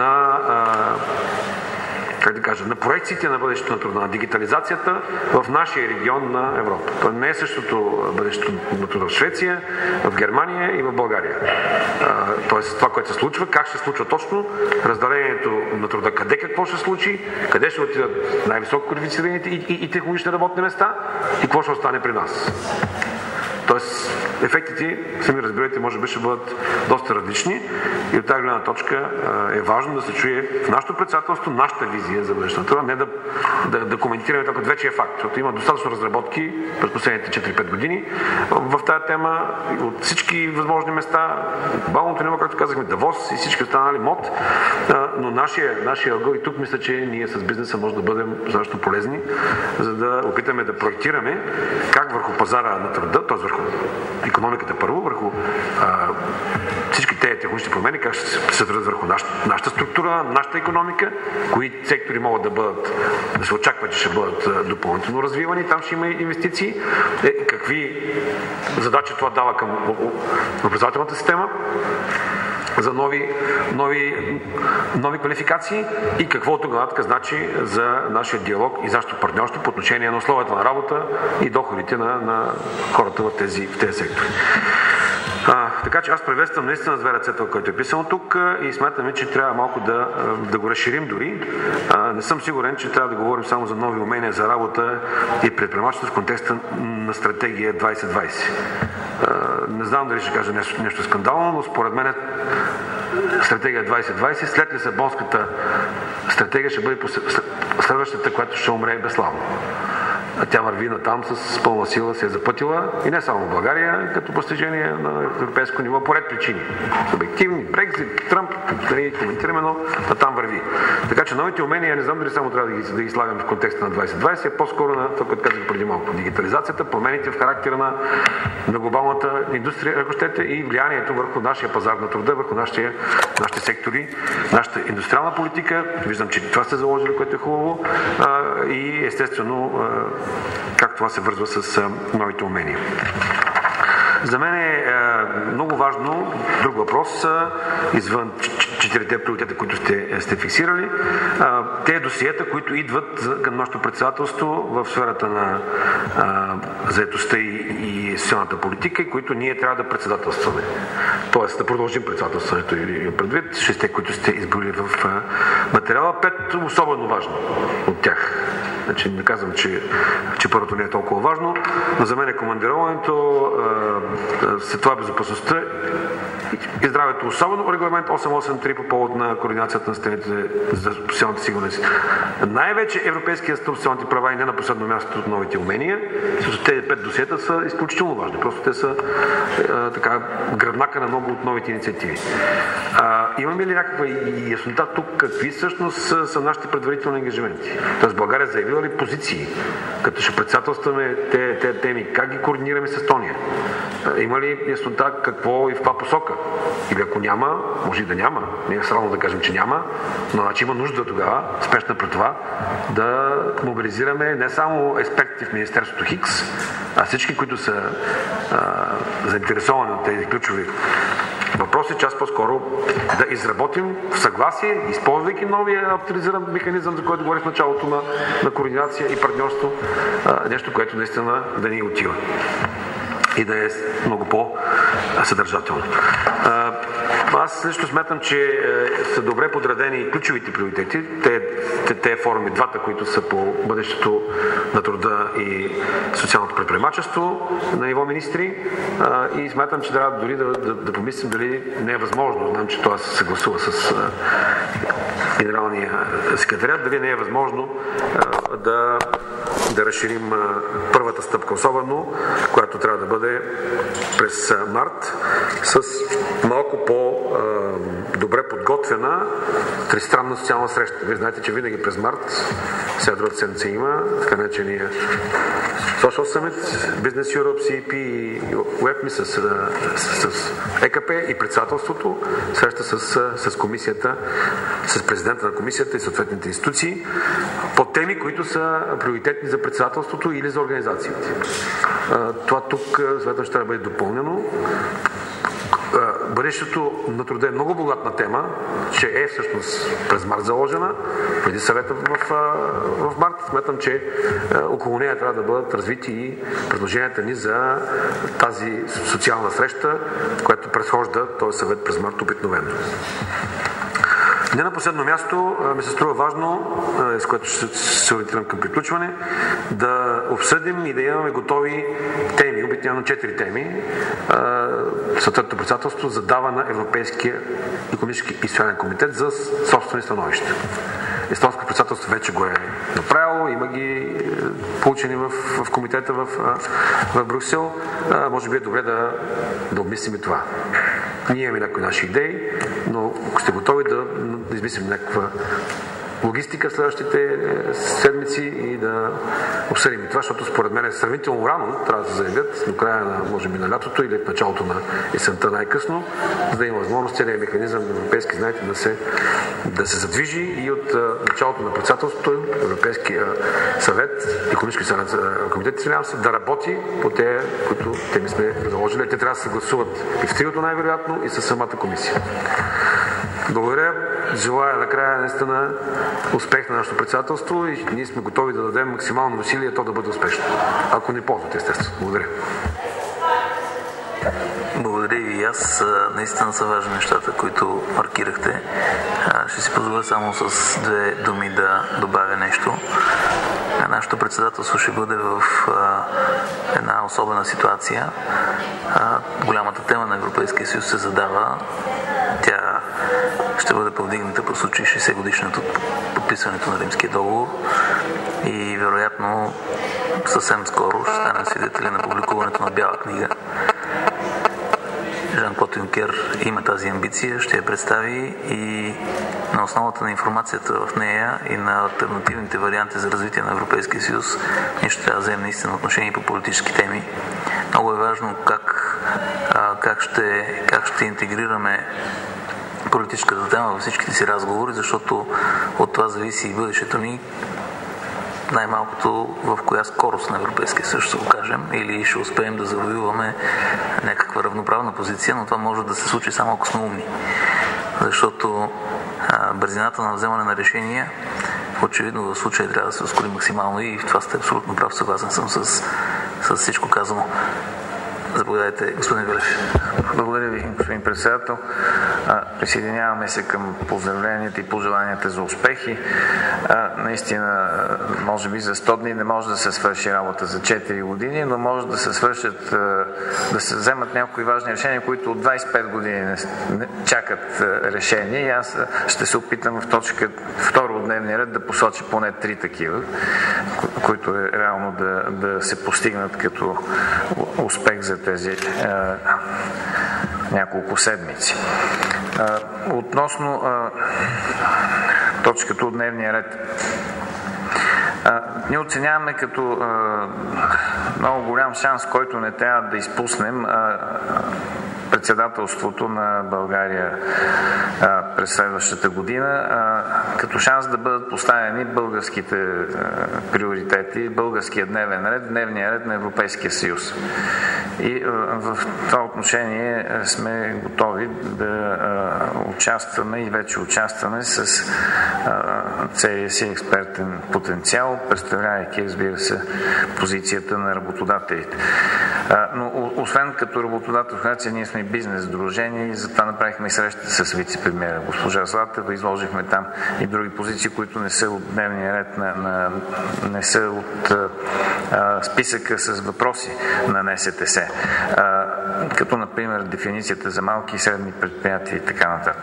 на проекциите на бъдещето на труда, на дигитализацията в нашия регион на Европа. Това не е същото бъдещето на труда в Швеция, в Германия и в България. Тоест това, което се случва, как ще се случва точно, разделението на труда, къде какво ще случи, къде ще отидат най-високо квалифицираните и технологични работни места и какво ще остане при нас. Тоест, ефектите, сами разбирате, може би ще бъдат доста различни и от тази гледна точка е важно да се чуе в нашето председателство нашата визия за бъдещето. Това не да коментираме това, като вече е факт, защото има достатъчно разработки през последните 4-5 години в тази тема от всички възможни места, глобалното ниво, както казахме, Давос и всички останали МОД, но нашия ъгъл и тук мисля, че ние с бизнеса може да бъдем достатъчно полезни, за да опитаме да проектираме как върху пазара на труда, т.е. върху икономиката първо, върху всички тези технологични промени, как ще се отразят върху нашата структура, нашата икономика, кои сектори могат да се очаква, че ще бъдат допълнително развивани, там ще има инвестиции, какви задачи това дава към образователната система за нови квалификации и какво тогава значи за нашия диалог и нашето партньорство по отношение на условията на работа и доходите на хората в тези сектори. Така че аз приветствам наистина с две ръце това, което е писано тук и смятаме, че трябва малко да го разширим дори. Не съм сигурен, че трябва да говорим само за нови умения за работа и предприемачество в контекста на стратегия 2020. Не знам дали ще кажа нещо скандално, но според мен стратегия 2020 след Лисабонската стратегия ще бъде следващата, която ще умре безславно. Тя върви натам с пълна сила, се е запътила и не само в България, като постижение на европейско ниво, по ред причини. Субективни, Брекзит, Тръмп, коментираме, но там върви. Така че новите умения, не знам дали само трябва да ги слагаме в контекста на 2020, а по-скоро на това, което казах преди малко. Дигитализацията, промените в характера на глобалната индустрия, ако щете, и влиянието върху нашия пазар на труда, върху нашите сектори, нашата индустриална политика. Виждам, че това сте заложили, което е хубаво. И естествено, как това се вързва с новите умения. За мен е много важно друг въпрос, извън четирите приоритета, които сте фиксирали. Те досиета, които идват към нашето председателство в сферата на заетостта и социалната политика, и които ние трябва да председателстваме. Тоест да продължим председателстването и предвид 6, които сте изброили в материала. 5 особено важно от тях. Значи не казвам, че първото не е толкова важно, но за мен е командироването, след това безопасността и здравето, особено регламент 883 по повод на координацията на системите за социалната сигурност. Най-вече Европейския стълб социалните права и не на последно място от новите умения, защото тези 5 досиета са изключително важни. Просто те са така гръбнака на много от новите инициативи. Имаме ли някаква яснота тук какви всъщност са нашите предварителни ангажименти? Тоест България заявила ли позиции, като ще председателстваме тези теми, как ги координираме с Естония? Има ли яснота какво и в каква посока? Или ако няма, може и да няма. Не е срамно да кажем, че няма, но значи има нужда тогава, спешна пред това, да мобилизираме не само експертите в Министерството Хикс, а всички, които са заинтересовани от тези ключови въпроси, част по-скоро да изработим в съгласие, използвайки новия авторизиран механизъм, за който говорих в началото на координация и партньорство, нещо, което наистина да ни отива и да е много по-съдържателно. Аз лично смятам, че са добре подредени ключовите приоритети. Те форми двата, които са по бъдещето на труда и социалното предприемачество на ниво министри. И смятам, че трябва дори да помислим дали не е възможно. Знам, че това се съгласува с генералния секретариат, дали не е възможно да разширим първата стъпка, особено, която трябва да бъде през март, с малко по-добре подготвена тристранна социална среща. Вие знаете, че винаги през март, сега другата седмица има така наречения Social Summit, Business Europe, CEP и WebMe с ЕКП и председателството, среща с комисията, с президента на комисията и съответните институции по теми, които са приоритетни за председателството или за организациите. Това тук смятам ще трябва да бъде допълнено. Бъдещето на труда е много богатна тема, че е всъщност през март заложена, преди съвета в март. Смятам, че около нея трябва да бъдат развити и предложенията ни за тази социална среща, която предхожда този съвет през март обикновено. Не на последно място ми се струва важно, с което ще се ориентирам към приключване, да обсъдим и да имаме готови теми, обикновено 4 теми, съответното председателство задава на Европейския икономически и социален комитет за собствени становища. Естонското председателство вече го е направило, има ги получени в комитета в Брюксел. Може би е добре да обмислим и това. Ние имаме някои наши идеи, но ако сте готови да измислим някаква логистика в следващите седмици и да обсъдим това, защото според мен е сравнително рано, трябва да се заявят до края на, може би, на лятото или в началото на есента най-късно, за да има възможност целият механизъм на европейски, знаете, да се задвижи и от началото на председателството Европейския съвет, икономически съвет, комитет, да работи по те, които те ми сме заложили. Те трябва да се съгласуват и в триото най-вероятно и с самата комисия. Благодаря. Желая накрая наистина успех на нашето председателство и ние сме готови да дадем максимално усилие то да бъде успешно. Ако не ползвате, естествено. Благодаря. Благодаря и аз. Наистина са важни нещата, които маркирахте. Ще си позволя само с две думи да добавя нещо. Нашето председателство ще бъде в една особена ситуация. Голямата тема на Европейския съюз се задава. Тя ще бъде повдигната по случай 60 годишното подписването на Римския договор и вероятно съвсем скоро ще станем свидетели на публикуването на Бяла книга. Жан-Клод Юнкер има тази амбиция, ще я представи и на основата на информацията в нея и на алтернативните варианти за развитие на Европейския съюз ние ще трябва да вземем наистина отношение по политически теми. Много е важно как ще интегрираме политическата тема във всичките си разговори, защото от това зависи и бъдещето ни, най-малкото в коя скорост на Европейския съюз ще се окажем или ще успеем да завоюваме някаква равноправна позиция, но това може да се случи само ако сме умни. Защото бързината на вземане на решения очевидно в случая трябва да се ускори максимално и в това сте абсолютно прав, съгласен съм с всичко казано. Заповядайте, господин Велев. Благодаря ви, господин председател. Присъединяваме се към поздравленията и пожеланията за успехи. Наистина, може би за 100 дни не може да се свърши работа за 4 години, но може да се свършат, да се вземат някои важни решения, които от 25 години не чакат решение. И аз ще се опитам в точка 2 от дневния ред да посоча поне 3 такива, които е реално да се постигнат като успех за тези няколко седмици. Относно точката от дневния ред. Ние оценяваме като много голям шанс, който не трябва да изпуснем, председателството на България през следващата година, като шанс да бъдат поставени българските приоритети, българския дневен ред, дневния ред на Европейския съюз. И в това отношение сме готови да участваме и вече участваме с целия си експертен потенциал, представлявайки, разбира се, позицията на работодателите. Но освен като работодател, ние сме бизнес сдружение и затова направихме и среща с вице-премиера госпожа Златева, изложихме там и други позиции, които не са от дневния ред, не са от списъка с въпроси на НСТС, като например дефиницията за малки и средни предприятия и така нататък.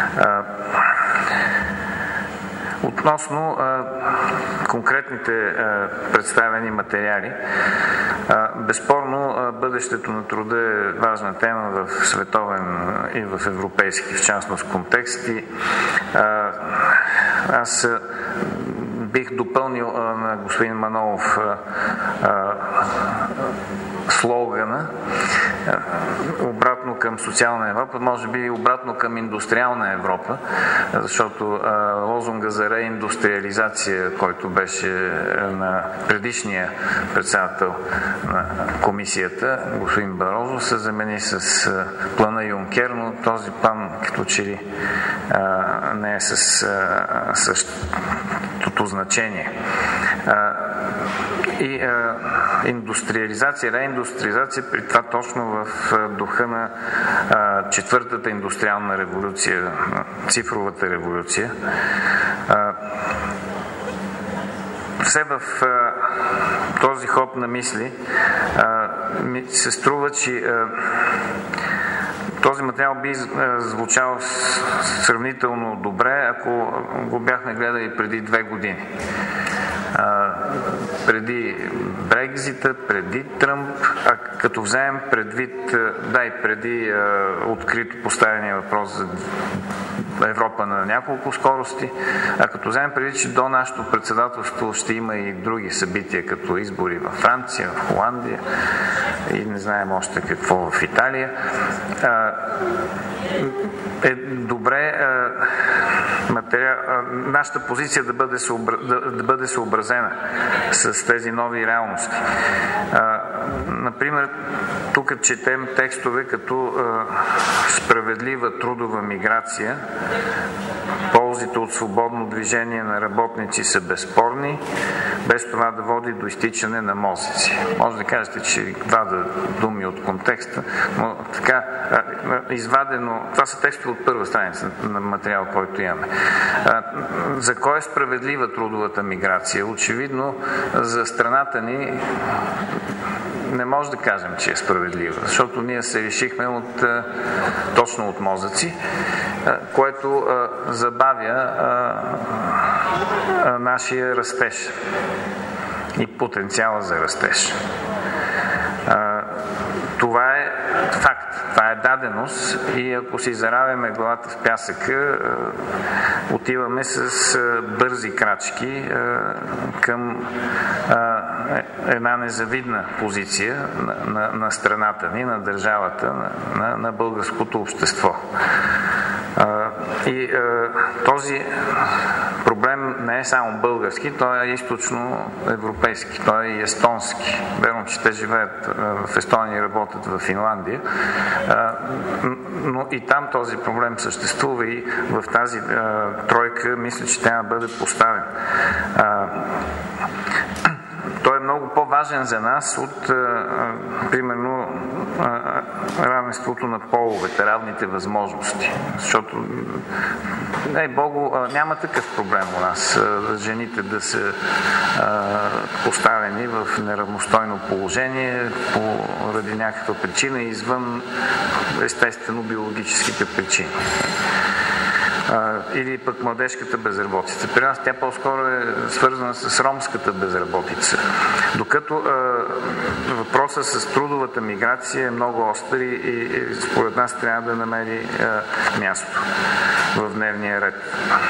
Относно конкретните представени материали, безспорно бъдещето на труда е важна тема в световен и в европейски, в частност, контекст. И аз бих допълнил на господин Манолов слогана обратно към социална Европа, може би обратно към индустриална Европа, защото лозунга за реиндустриализация, който беше на предишния председател на комисията, господин Барозо, се замени с плана Юнкер, но този план като че ли не е с същото значение. И индустриализация, реиндустриализация, при това точно в духа на четвъртата индустриална революция, цифровата революция. Все в този ход на мисли ми се струва, че този материал би звучал сравнително добре, ако го бяхме гледали преди 2 години. Преди Брекзита, преди Тръмп, а като вземем предвид, и преди открито поставения въпрос за Европа на няколко скорости, а като вземем предвид, че до нашето председателство ще има и други събития, като избори във Франция, в Холандия и не знаем още какво в Италия, е добре нашата позиция да бъде съобразена с тези нови реалности. Например, тук четем текстове като справедлива трудова миграция, ползите от свободно движение на работници са безспорни, без това да води до изтичане на мозъци. Може да кажете, че вада думи от контекста, но така извадено, това са текстове от първа страница на материал, който имаме. За кой е справедлива трудовата миграция? Очевидно за страната ни не може да кажем, че е справедлива, защото ние се решихме точно от мозъци, което забавя нашия растеж и потенциала за растеж. Това е факт, това е даденост и ако си заравяме главата в пясъка, отиваме с бързи крачки към една незавидна позиция на страната ни, на държавата, на българското общество. И този проблем не е само български, той е източно европейски, той е и естонски. Верно, че те живеят в Естония и работят в Финландия, но и там този проблем съществува и в тази тройка мисля, че трябва да бъде поставен. Той е много по-важен за нас от, примерно, равенството на половете, равните възможности. Защото, дай Богу, няма такъв проблем у нас. Жените да са поставени в неравностойно положение поради някаква причина извън естествено биологическите причини. Или пък младежката безработица. При нас тя по-скоро е свързана с ромската безработица. Докато въпросът с трудовата миграция е много остър и според нас трябва да намери място в дневния ред.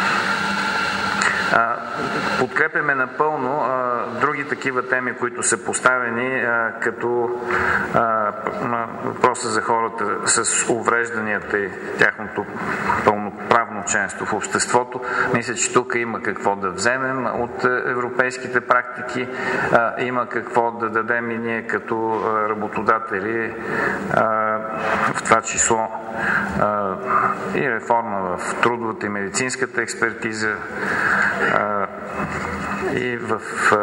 Подкрепяме напълно други такива теми, които са поставени, като въпроса за хората с уврежданията и тяхното пълноправно членство в обществото. Мисля, че тук има какво да вземем от европейските практики, има какво да дадем и ние като работодатели, в това число и реформа в трудовата и медицинската експертиза, и в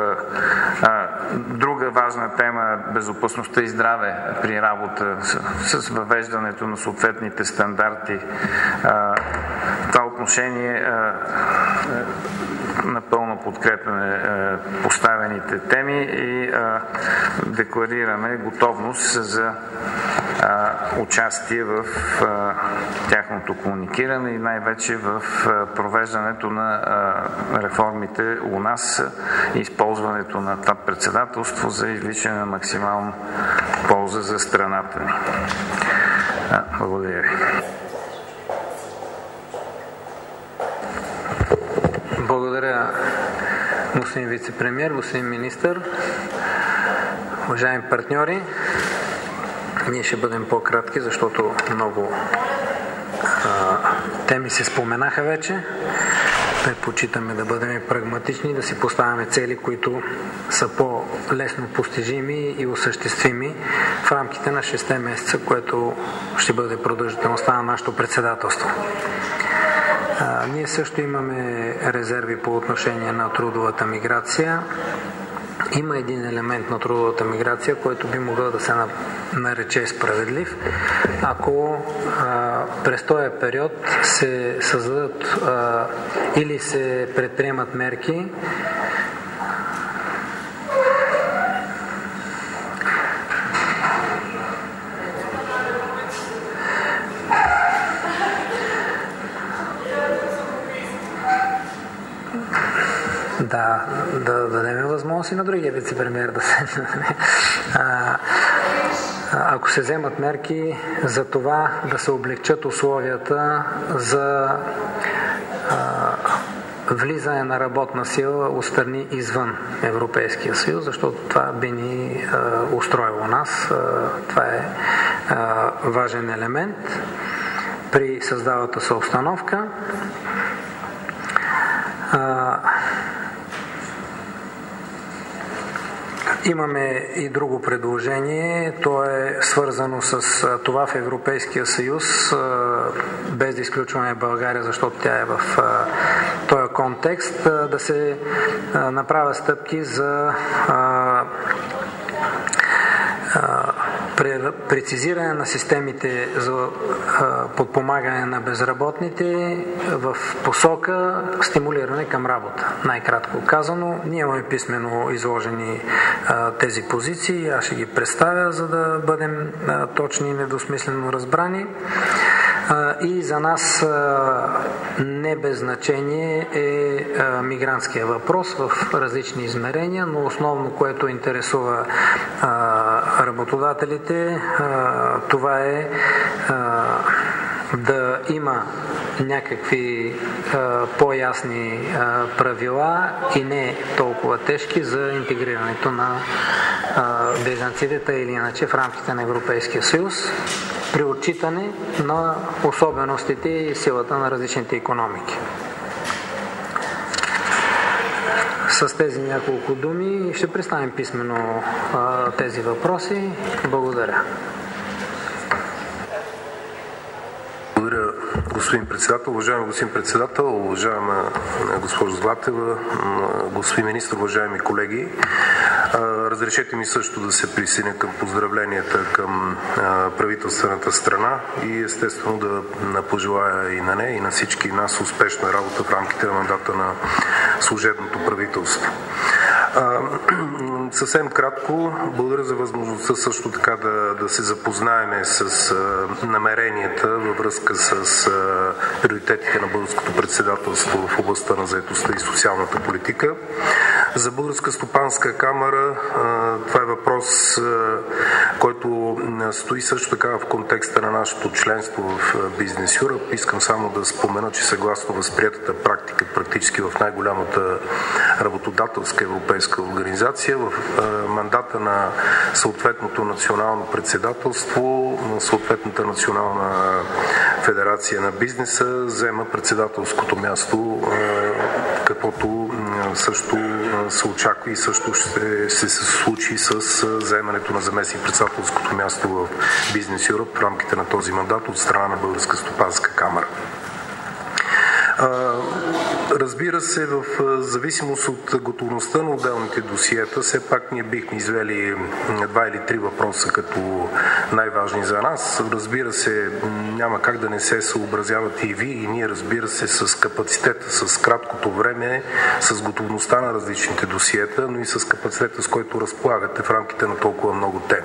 друга важна тема безопасността и здраве при работа с въвеждането на съответните стандарти. В това отношение напълно подкрепяме поставените теми и декларираме готовност за участие в тяхното комуникиране и най-вече в провеждането на реформите у нас и използването на това председателство за извличане на максимална полза за страната ни. Благодаря ви. Благодаря, господин вице-премиер, господин министър, уважаеми партньори. Ние ще бъдем по-кратки, защото много теми се споменаха вече. Предпочитаме да бъдем прагматични, да си поставяме цели, които са по-лесно постижими и осъществими в рамките на 6 месеца, което ще бъде продължителността на нашето председателство. Ние също имаме резерви по отношение на трудовата миграция. Има един елемент на трудовата миграция, който би могъл да се нарече справедлив, ако през този период се създадат или се предприемат мерки, да дадем възможност и на другия вице-премиер да се ако се вземат мерки за това да се облегчат условията за влизане на работна сила от страни извън Европейския съюз, защото това би ни устроило нас. Това е важен елемент при създалата се обстановка. Имаме и друго предложение. То е свързано с това в Европейския съюз, без да изключваме България, защото тя е в контекст да се направят стъпки за прецизиране на системите за подпомагане на безработните в посока стимулиране към работа. Най-кратко казано, ние имаме писмено изложени тези позиции, аз ще ги представя, за да бъдем точни и недосмислено разбрани. И за нас не без значение е мигрантския въпрос в различни измерения, но основно, което интересува работодателите, това е да има някакви по-ясни правила и не толкова тежки за интегрирането на бежанците, тъй или иначе в рамките на Европейския съюз, при отчитане на особеностите и силата на различните икономики. С тези няколко думи ще представим писмено тези въпроси. Благодаря. Благодаря, господин председател. Уважаеми господин председател, уважаема госпожо Златева, господин министър, уважаеми колеги. Разрешете ми също да се присъединя към поздравленията към правителствената страна и естествено да пожелая и на нея, и на всички нас успешна работа в рамките на мандата на служебното правителство. Съвсем кратко, благодаря за възможността също така да се запознаем с намеренията във връзка с приоритетите на българското председателство в областта на заетостта и социалната политика. За Българска стопанска камара това е въпрос, който стои също така в контекста на нашето членство в Business Europe. Искам само да спомена, че съгласно възприетата практика практически в най-голямата работодателска европейска организация, в мандата на съответното национално председателство, на съответната национална федерация на бизнеса взема председателското място, каквото също се очаква и също ще се случи с заемането на заместник-председателското място в Business Europe в рамките на този мандат от страна на Българска стопанска камара. Разбира се, в зависимост от готовността на отделните досиета, все пак ние бихме извели 2 или 3 въпроса като най-важни за нас. Разбира се, няма как да не се съобразявате и ви, и ние, разбира се, с капацитета, с краткото време, с готовността на различните досиета, но и с капацитета, с който разполагате в рамките на толкова много теми.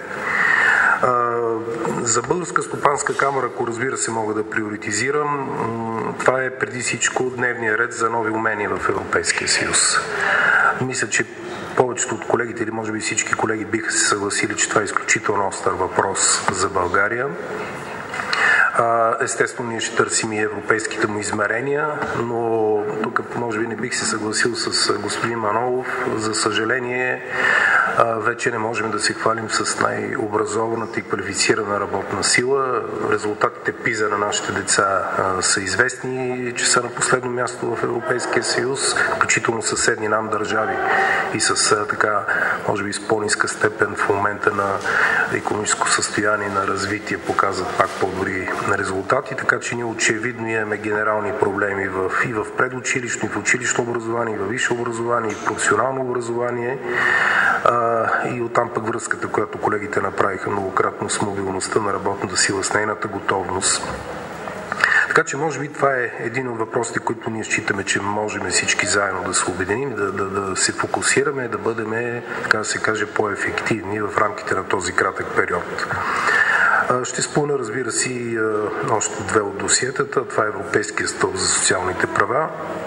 За Българска стопанска камара, ако разбира се мога да приоритизирам, това е преди всичко дневния ред за нови умения в Европейския съюз. Мисля, че повечето от колегите или може би всички колеги биха се съгласили, че това е изключително остър въпрос за България. Естествено, ние ще търсим и европейските му измерения, но тук може би не бих се съгласил с господин Манолов. За съжаление, вече не можем да се хвалим с най-образованата и квалифицирана работна сила. Резултатите ПИЗа на нашите деца са известни, че са на последно място в Европейския съюз, включително съседни нам държави и с така, може би с по-ниска степен в момента на икономическо състояние на развитие показват пак по-добри резултати, така че ние очевидно имаме генерални проблеми и в предучилищно, и в училищно образование, и в висше образование, и в професионално образование. И оттам пък връзката, която колегите направиха многократно с мобилността на работната сила, с нейната готовност. Така че може би това е един от въпросите, които ние считаме, че можем всички заедно да се обединим, да се фокусираме, да бъдем, така да се каже, по-ефективни в рамките на този кратък период. Ще спомена, разбира се, и още 2 от досиетата. Това е Европейския стълб за социалните права,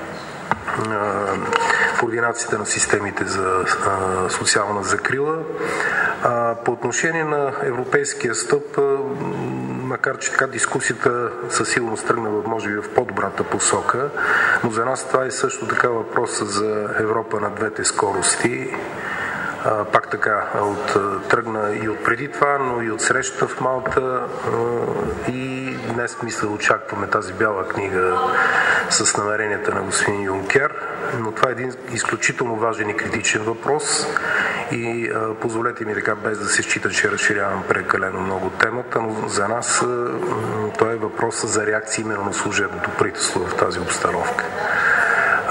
координацията на системите за социална закрила. По отношение на Европейския стълб, макар че така дискусията със сигурност тръгна може би в по-добрата посока, но за нас това е също така въпроса за Европа на двете скорости. Пак така, тръгна и от преди това, но и от срещата в Малта и днес мисля очакваме тази бяла книга с намеренията на господин Юнкер, но това е един изключително важен и критичен въпрос и позволете ми така, без да се счита, че разширявам прекалено много темата, но за нас той е въпросът за реакция именно на служебното правителство в тази обстановка.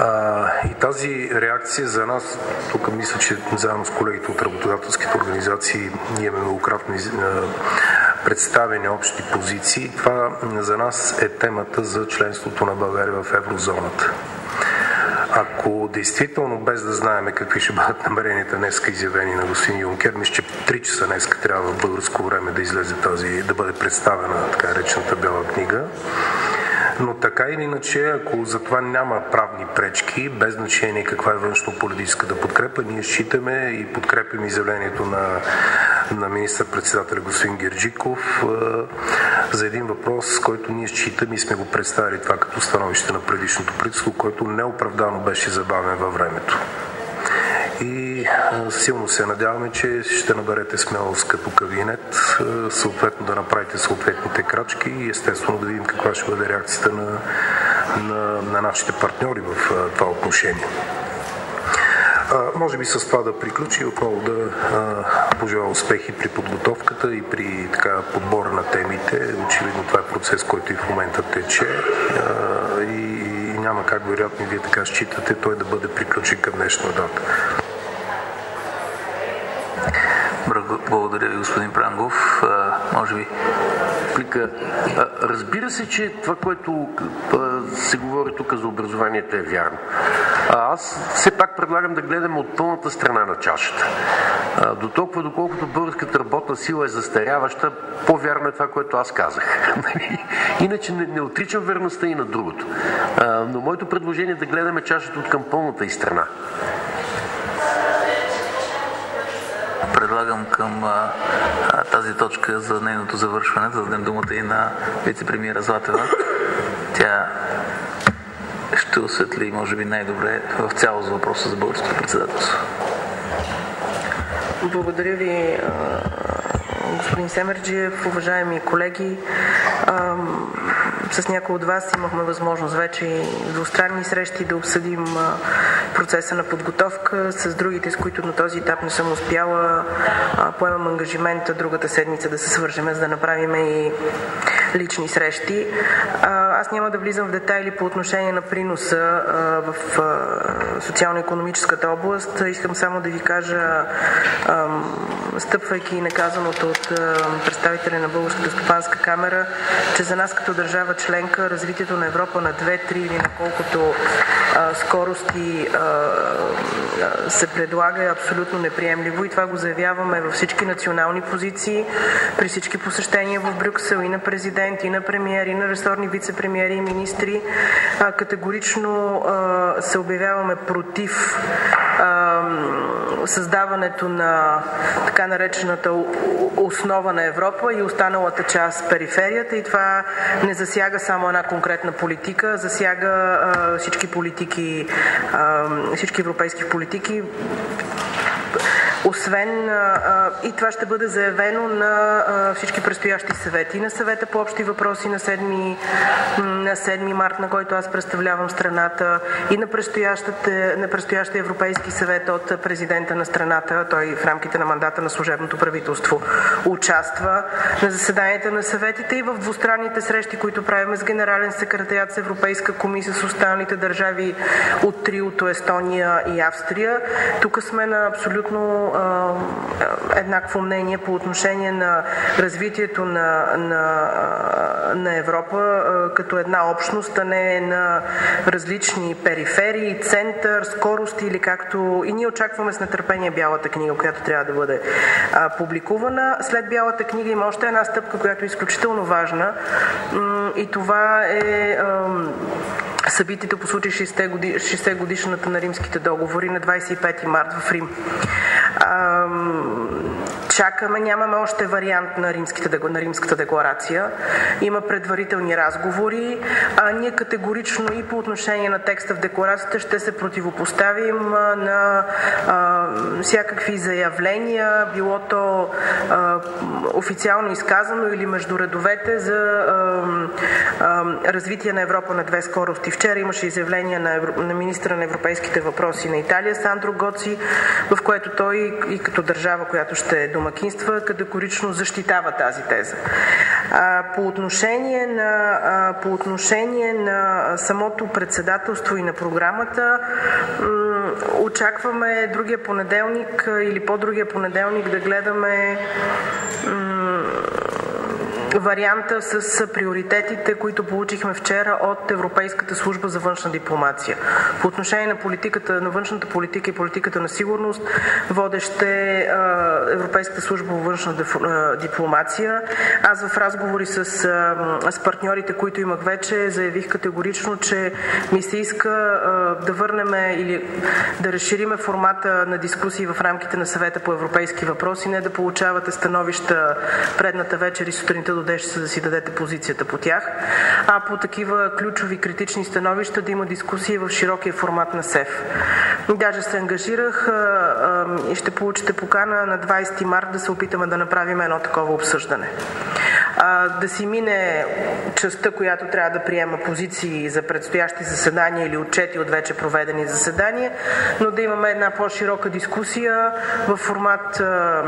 И тази реакция за нас, тук мисля, че заедно с колегите от работодателските организации ние имаме многократно представени общи позиции. Това за нас е темата за членството на България в еврозоната. Ако действително, без да знаем какви ще бъдат намеренията днеска изявени на господин Юнкер, мисля, че 3 часа днеска трябва в българско време да излезе да бъде представена така речената бяла книга. Но така или иначе, ако за това няма правни пречки, без значение каква е външно-политическата подкрепа, ние считаме и подкрепим изявлението на министър-председателя господин Герджиков за един въпрос, който ние считаме и сме го представили това като становище на предишното правителство, който неоправдано беше забавен във времето. И силно се надяваме, че ще наберете смелост като кабинет, съответно да направите съответните крачки и естествено да видим каква ще бъде реакцията на нашите партньори в това отношение. Може би с това да приключи и отново да пожелая успехи при подготовката и при подбора на темите. Очевидно това е процес, който и в момента тече и няма как, вероятно, вие така считате, той да бъде приключен към днешна дата. Благодаря ви, господин Прангов. Може би разбира се, че това, което се говори тук за образованието е вярно. Аз все пак предлагам да гледаме от пълната страна на чашата. До толкова, доколкото българската работна сила е застаряваща, по-вярно е това, което аз казах. Иначе не отричам верността и на другото. Но моето предложение е да гледаме чашата от към пълната и страна. Предлагам към тази точка за нейното завършване да дадем думата и на вице-премиера Златева. Тя ще осветли, може би, най-добре в цялост въпроса за българското председателство. Благодаря ви, господин Семерджиев, уважаеми колеги. С някои от вас имахме възможност вече и двустранни срещи да обсъдим процеса на подготовка. С другите, с които на този етап не съм успяла, поемам ангажимента другата седмица да се свържем, за да направим и лични срещи. Аз няма да влизам в детайли по отношение на приноса в социално-икономическата област. Искам само да ви кажа, стъпвайки наказаното от представителя на Българската стопанска камера, че за нас като държава членка развитието на Европа на 2, 3 или на колкото скорости се предлага е абсолютно неприемливо и това го заявяваме във всички национални позиции, при всички посещения в Брюксел и на президент, и на премиер, и на ресорни вице-премиери и министри. Категорично се обявяваме против създаването на така наречената основа на Европа и останалата част периферията, и това не засяга само една конкретна политика, засяга всички политики, всички европейски политики. Освен и това ще бъде заявено на всички предстоящи съвети, на съвета по общи въпроси на 7 март, на който аз представлявам страната, и на предстоящия Европейски съвет от президента на страната. Той в рамките на мандата на служебното правителство участва на заседанията на съветите и в двустранните срещи, които правим с генерален секретариат, с Европейска комисия, с останалите държави от триото Естония и Австрия. Тук сме на абсолютно еднакво мнение по отношение на развитието на Европа като една общност, а не на различни периферии, център, скорости или както... И ние очакваме с нетърпение Бялата книга, която трябва да бъде публикувана. След Бялата книга има още една стъпка, която е изключително важна, и това е събитието по случай 60 годишната на римските договори на 25 март в Рим. Чакаме, нямаме още вариант на римската декларация. Има предварителни разговори. Ние категорично и по отношение на текста в декларацията ще се противопоставим на всякакви заявления, било то официално изказано или между редовете, за развитие на Европа на две скорости. Вчера имаше изявление на министра на европейските въпроси на Италия Сандро Гоци, в което той и като държава, която ще домакинства категорично защитава тази теза. По отношение на самото председателство и на програмата, очакваме другия понеделник или по-другия понеделник да гледаме варианта с приоритетите, които получихме вчера от Европейската служба за външна дипломация. По отношение на политиката, на външната политика и политиката на сигурност, водеща е Европейската служба за външна дипломация. Аз в разговори с партньорите, които имах вече, заявих категорично, че ми се иска да върнем или да разшириме формата на дискусии в рамките на Съвета по европейски въпроси, не да получавате становища предната вечер и сутринта до 10 часа да си дадете позицията по тях, а по такива ключови критични становища да има дискусии в широкия формат на СЕФ. Даже се ангажирах и ще получите покана на 20 март да се опитаме да направим едно такова обсъждане. Да си мине частта, която трябва да приема позиции за предстоящи заседания или отчети от вече проведени заседания, но да имаме една по-широка дискусия в формат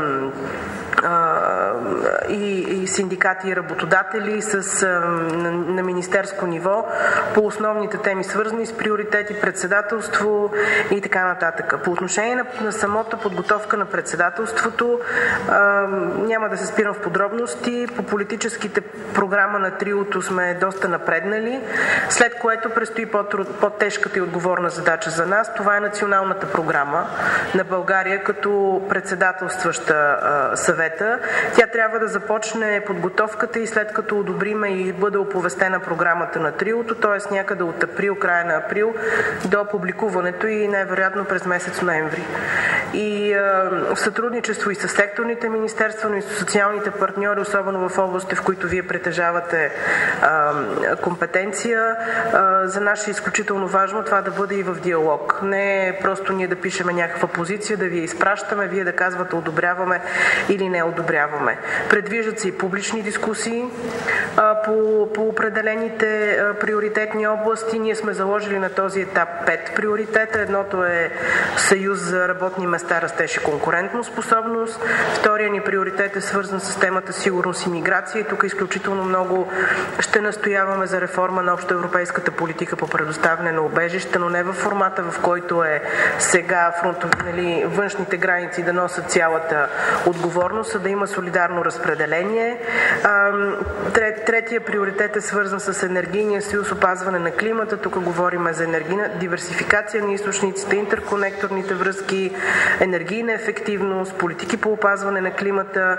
и синдикати и работодатели на министерско ниво по основните теми, свързани с приоритети, председателство и така нататък. По отношение на самата подготовка на председателството, няма да се спирам в подробности. По политическите програма на триото сме доста напреднали, след което предстои по-тежката и отговорна задача за нас. Това е националната програма на България като председателстваща съвета. Тя трябва да започне подготовката и след като одобриме и бъде оповестена програмата на триото, т.е. някъде от април, края на април, до публикуването и най-вероятно през месец ноември. И в сътрудничество и с секторните министерства, но и с социалните партньори, особено в области, в които вие притежавате компетенция, за нас е изключително важно това да бъде и в диалог. Не е просто ние да пишеме някаква позиция, да ви я изпращаме, вие да казвате одобряваме или не одобряваме. Предвиждат се и публични дискусии по определените приоритетни области. Ние сме заложили на този етап 5 приоритета. Едното е съюз за работни места, растеж и конкурентоспособност. Втория ни приоритет е свързан с темата сигурност и миграция. И тук изключително много ще настояваме за реформа на общоевропейската политика по предоставяне на убежище, но не в формата, в който е сега външните граници да носят цялата отговорност, а да има солидарно разпределение. Третия приоритет е свързан с енергийния съюз, опазване на климата. Тук говорим за енергийна диверсификация на източниците, интерконекторните връзки, енергийна ефективност, политики по опазване на климата.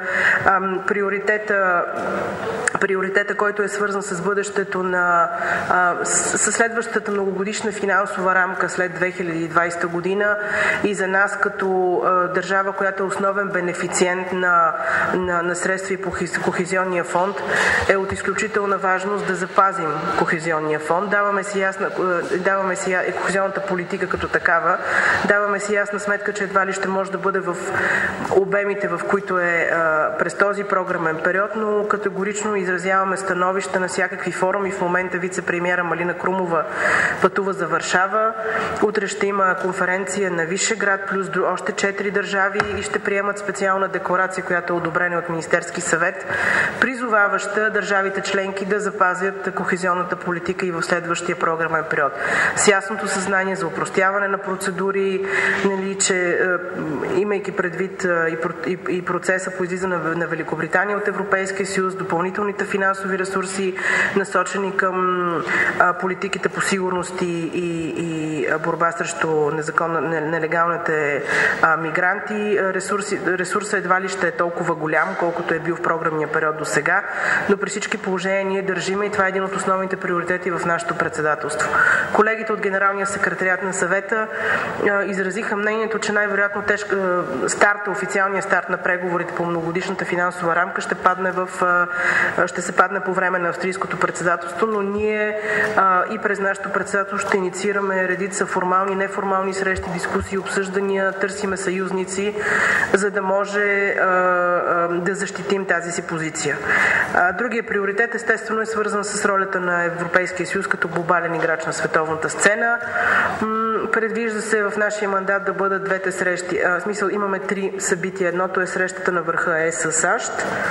Приоритета, който е свързан с бъдещето със следващата многогодишна финансова рамка след 2020 година и за нас като държава, която е основен бенефициент на средства и по Кохезионния фонд, е от изключителна важност да запазим Кохезионния фонд. Даваме си кохезионната политика като такава. Даваме си ясна сметка, че едва ли ще може да бъде в обемите, в които е през този програмен период, но категорично изразяваме становища на всякакви форуми. В момента вице-премиера Малина Крумова пътува за Варшава. Утре ще има конференция на Вишеград плюс още 4 държави и ще приемат специална декларация, която е одобрена от Министерски съвет, призоваваща държавите членки да запазят кохезионната политика и в следващия програмен период. С ясното съзнание за опростяване на процедури, че имайки предвид и процеса по излизане на Великобритания от Европейския съюз, допълнителните финансови ресурси, насочени към политиките по сигурност и борба срещу нелегалните мигранти. Ресурсът едва ли ще е толкова голям, колкото е бил в програмния период до сега, но при всички положения ние държиме и това е един от основните приоритети в нашето председателство. Колегите от Генералния секретариат на съвета изразиха мнението, че най-вероятно официалният старт на преговорите по многогодишната финансова рамка ще падне в ще се падне по време на австрийското председателство, но ние и през нашето председателство ще инициираме редица формални, неформални срещи, дискусии, обсъждания, търсиме съюзници, за да може да защитим тази си позиция. Другия приоритет естествено е свързан с ролята на Европейския съюз като глобален играч на световната сцена. Предвижда се в нашия мандат да бъдат двете срещи. В смисъл, имаме 3 събития. Едното е срещата на върха ЕС с САЩ.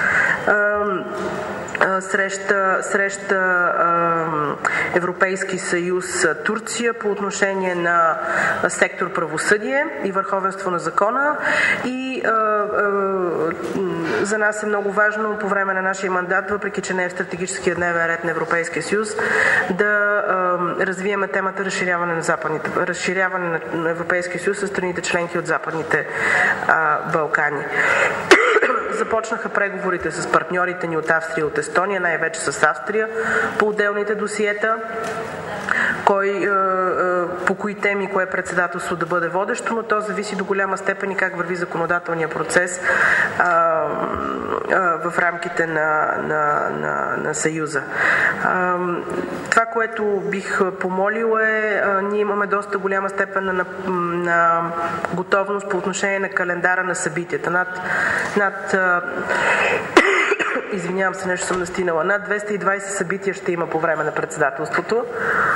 Среща Европейски съюз Турция по отношение на сектор правосъдие и върховенство на закона. И за нас е много важно по време на нашия мандат, въпреки че не е в стратегическия дневен ред на Европейския съюз, да развиеме темата разширяване на Европейския съюз със страните членки от Западните Балкани. Започнаха преговорите с партньорите ни от Австрия и от Естония, най-вече с Австрия, по отделните досиета, по кои теми, кое председателство да бъде водещо, но то зависи до голяма степен и как върви законодателния процес в рамките на Съюза. Това, което бих помолил ние имаме доста голяма степен на готовност по отношение на календара на събитията. Извинявам се, нещо съм настинала. Над 220 събития ще има по време на председателството.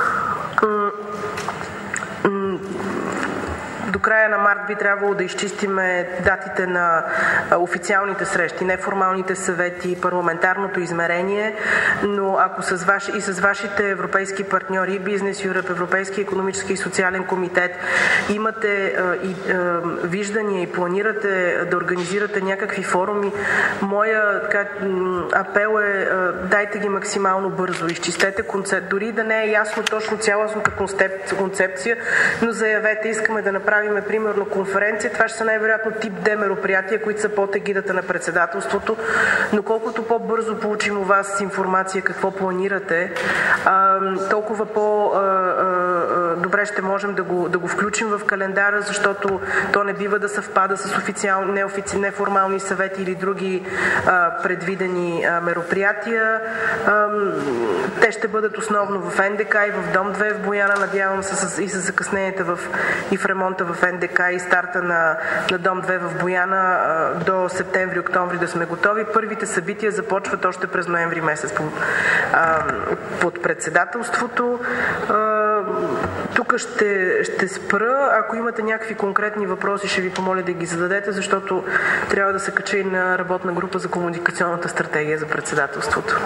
До края на март би трябвало да изчистиме датите на официалните срещи, неформалните съвети, парламентарното измерение, но ако с вашите европейски партньори, Бизнес Юръп, Европейски икономически и социален комитет, имате виждания и планирате да организирате някакви форуми, моя апел е дайте ги максимално бързо, изчистете концепт, дори да не е ясно точно цялостната концепция, но заявете, искаме да направим примерно конференция, това ще са най-вероятно тип Д мероприятия, които са под егидата на председателството, но колкото по-бързо получим у вас информация какво планирате, толкова по-добре ще можем да го включим в календара, защото то не бива да съвпада с неформални съвети или други предвидени мероприятия. Те ще бъдат основно в НДК и в Дом 2 в Бояна, надявам се и с закъсненията и в ремонта в НДК и старта на Дом 2 в Бояна до септември-октомври да сме готови. Първите събития започват още през ноември месец под председателството. Тук ще спра. Ако имате някакви конкретни въпроси, ще ви помоля да ги зададете, защото трябва да се кача и на работна група за комуникационната стратегия за председателството.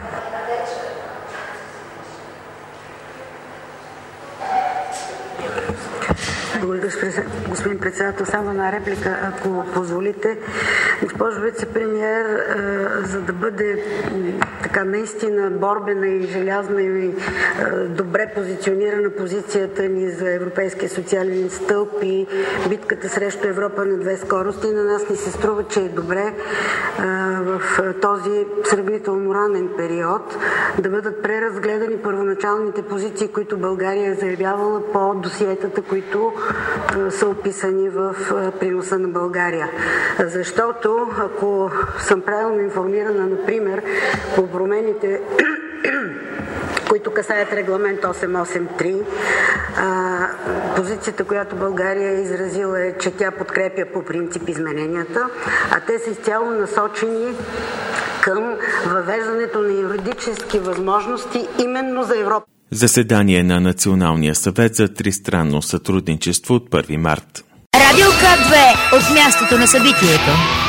Благодаря, господин председател. Само една реплика, ако позволите. Госпожо вице-премиер, за да бъде така наистина борбена и желязна и добре позиционирана позицията ни за Европейския социален стълб и битката срещу Европа на две скорости, на нас ни се струва, че е добре в този сравнително ранен период да бъдат преразгледани първоначалните позиции, които България е заявявала по досиетата, които са описани в приноса на България. Защото, ако съм правилно информирана, например, по промените, които касаят регламент 883, позицията, която България е изразила, е, че тя подкрепя по принцип измененията, а те са изцяло насочени към въвеждането на юридически възможности именно за Европа. Заседание на Националния съвет за тристранно сътрудничество от 1 март. Радио К2 от мястото на събитието.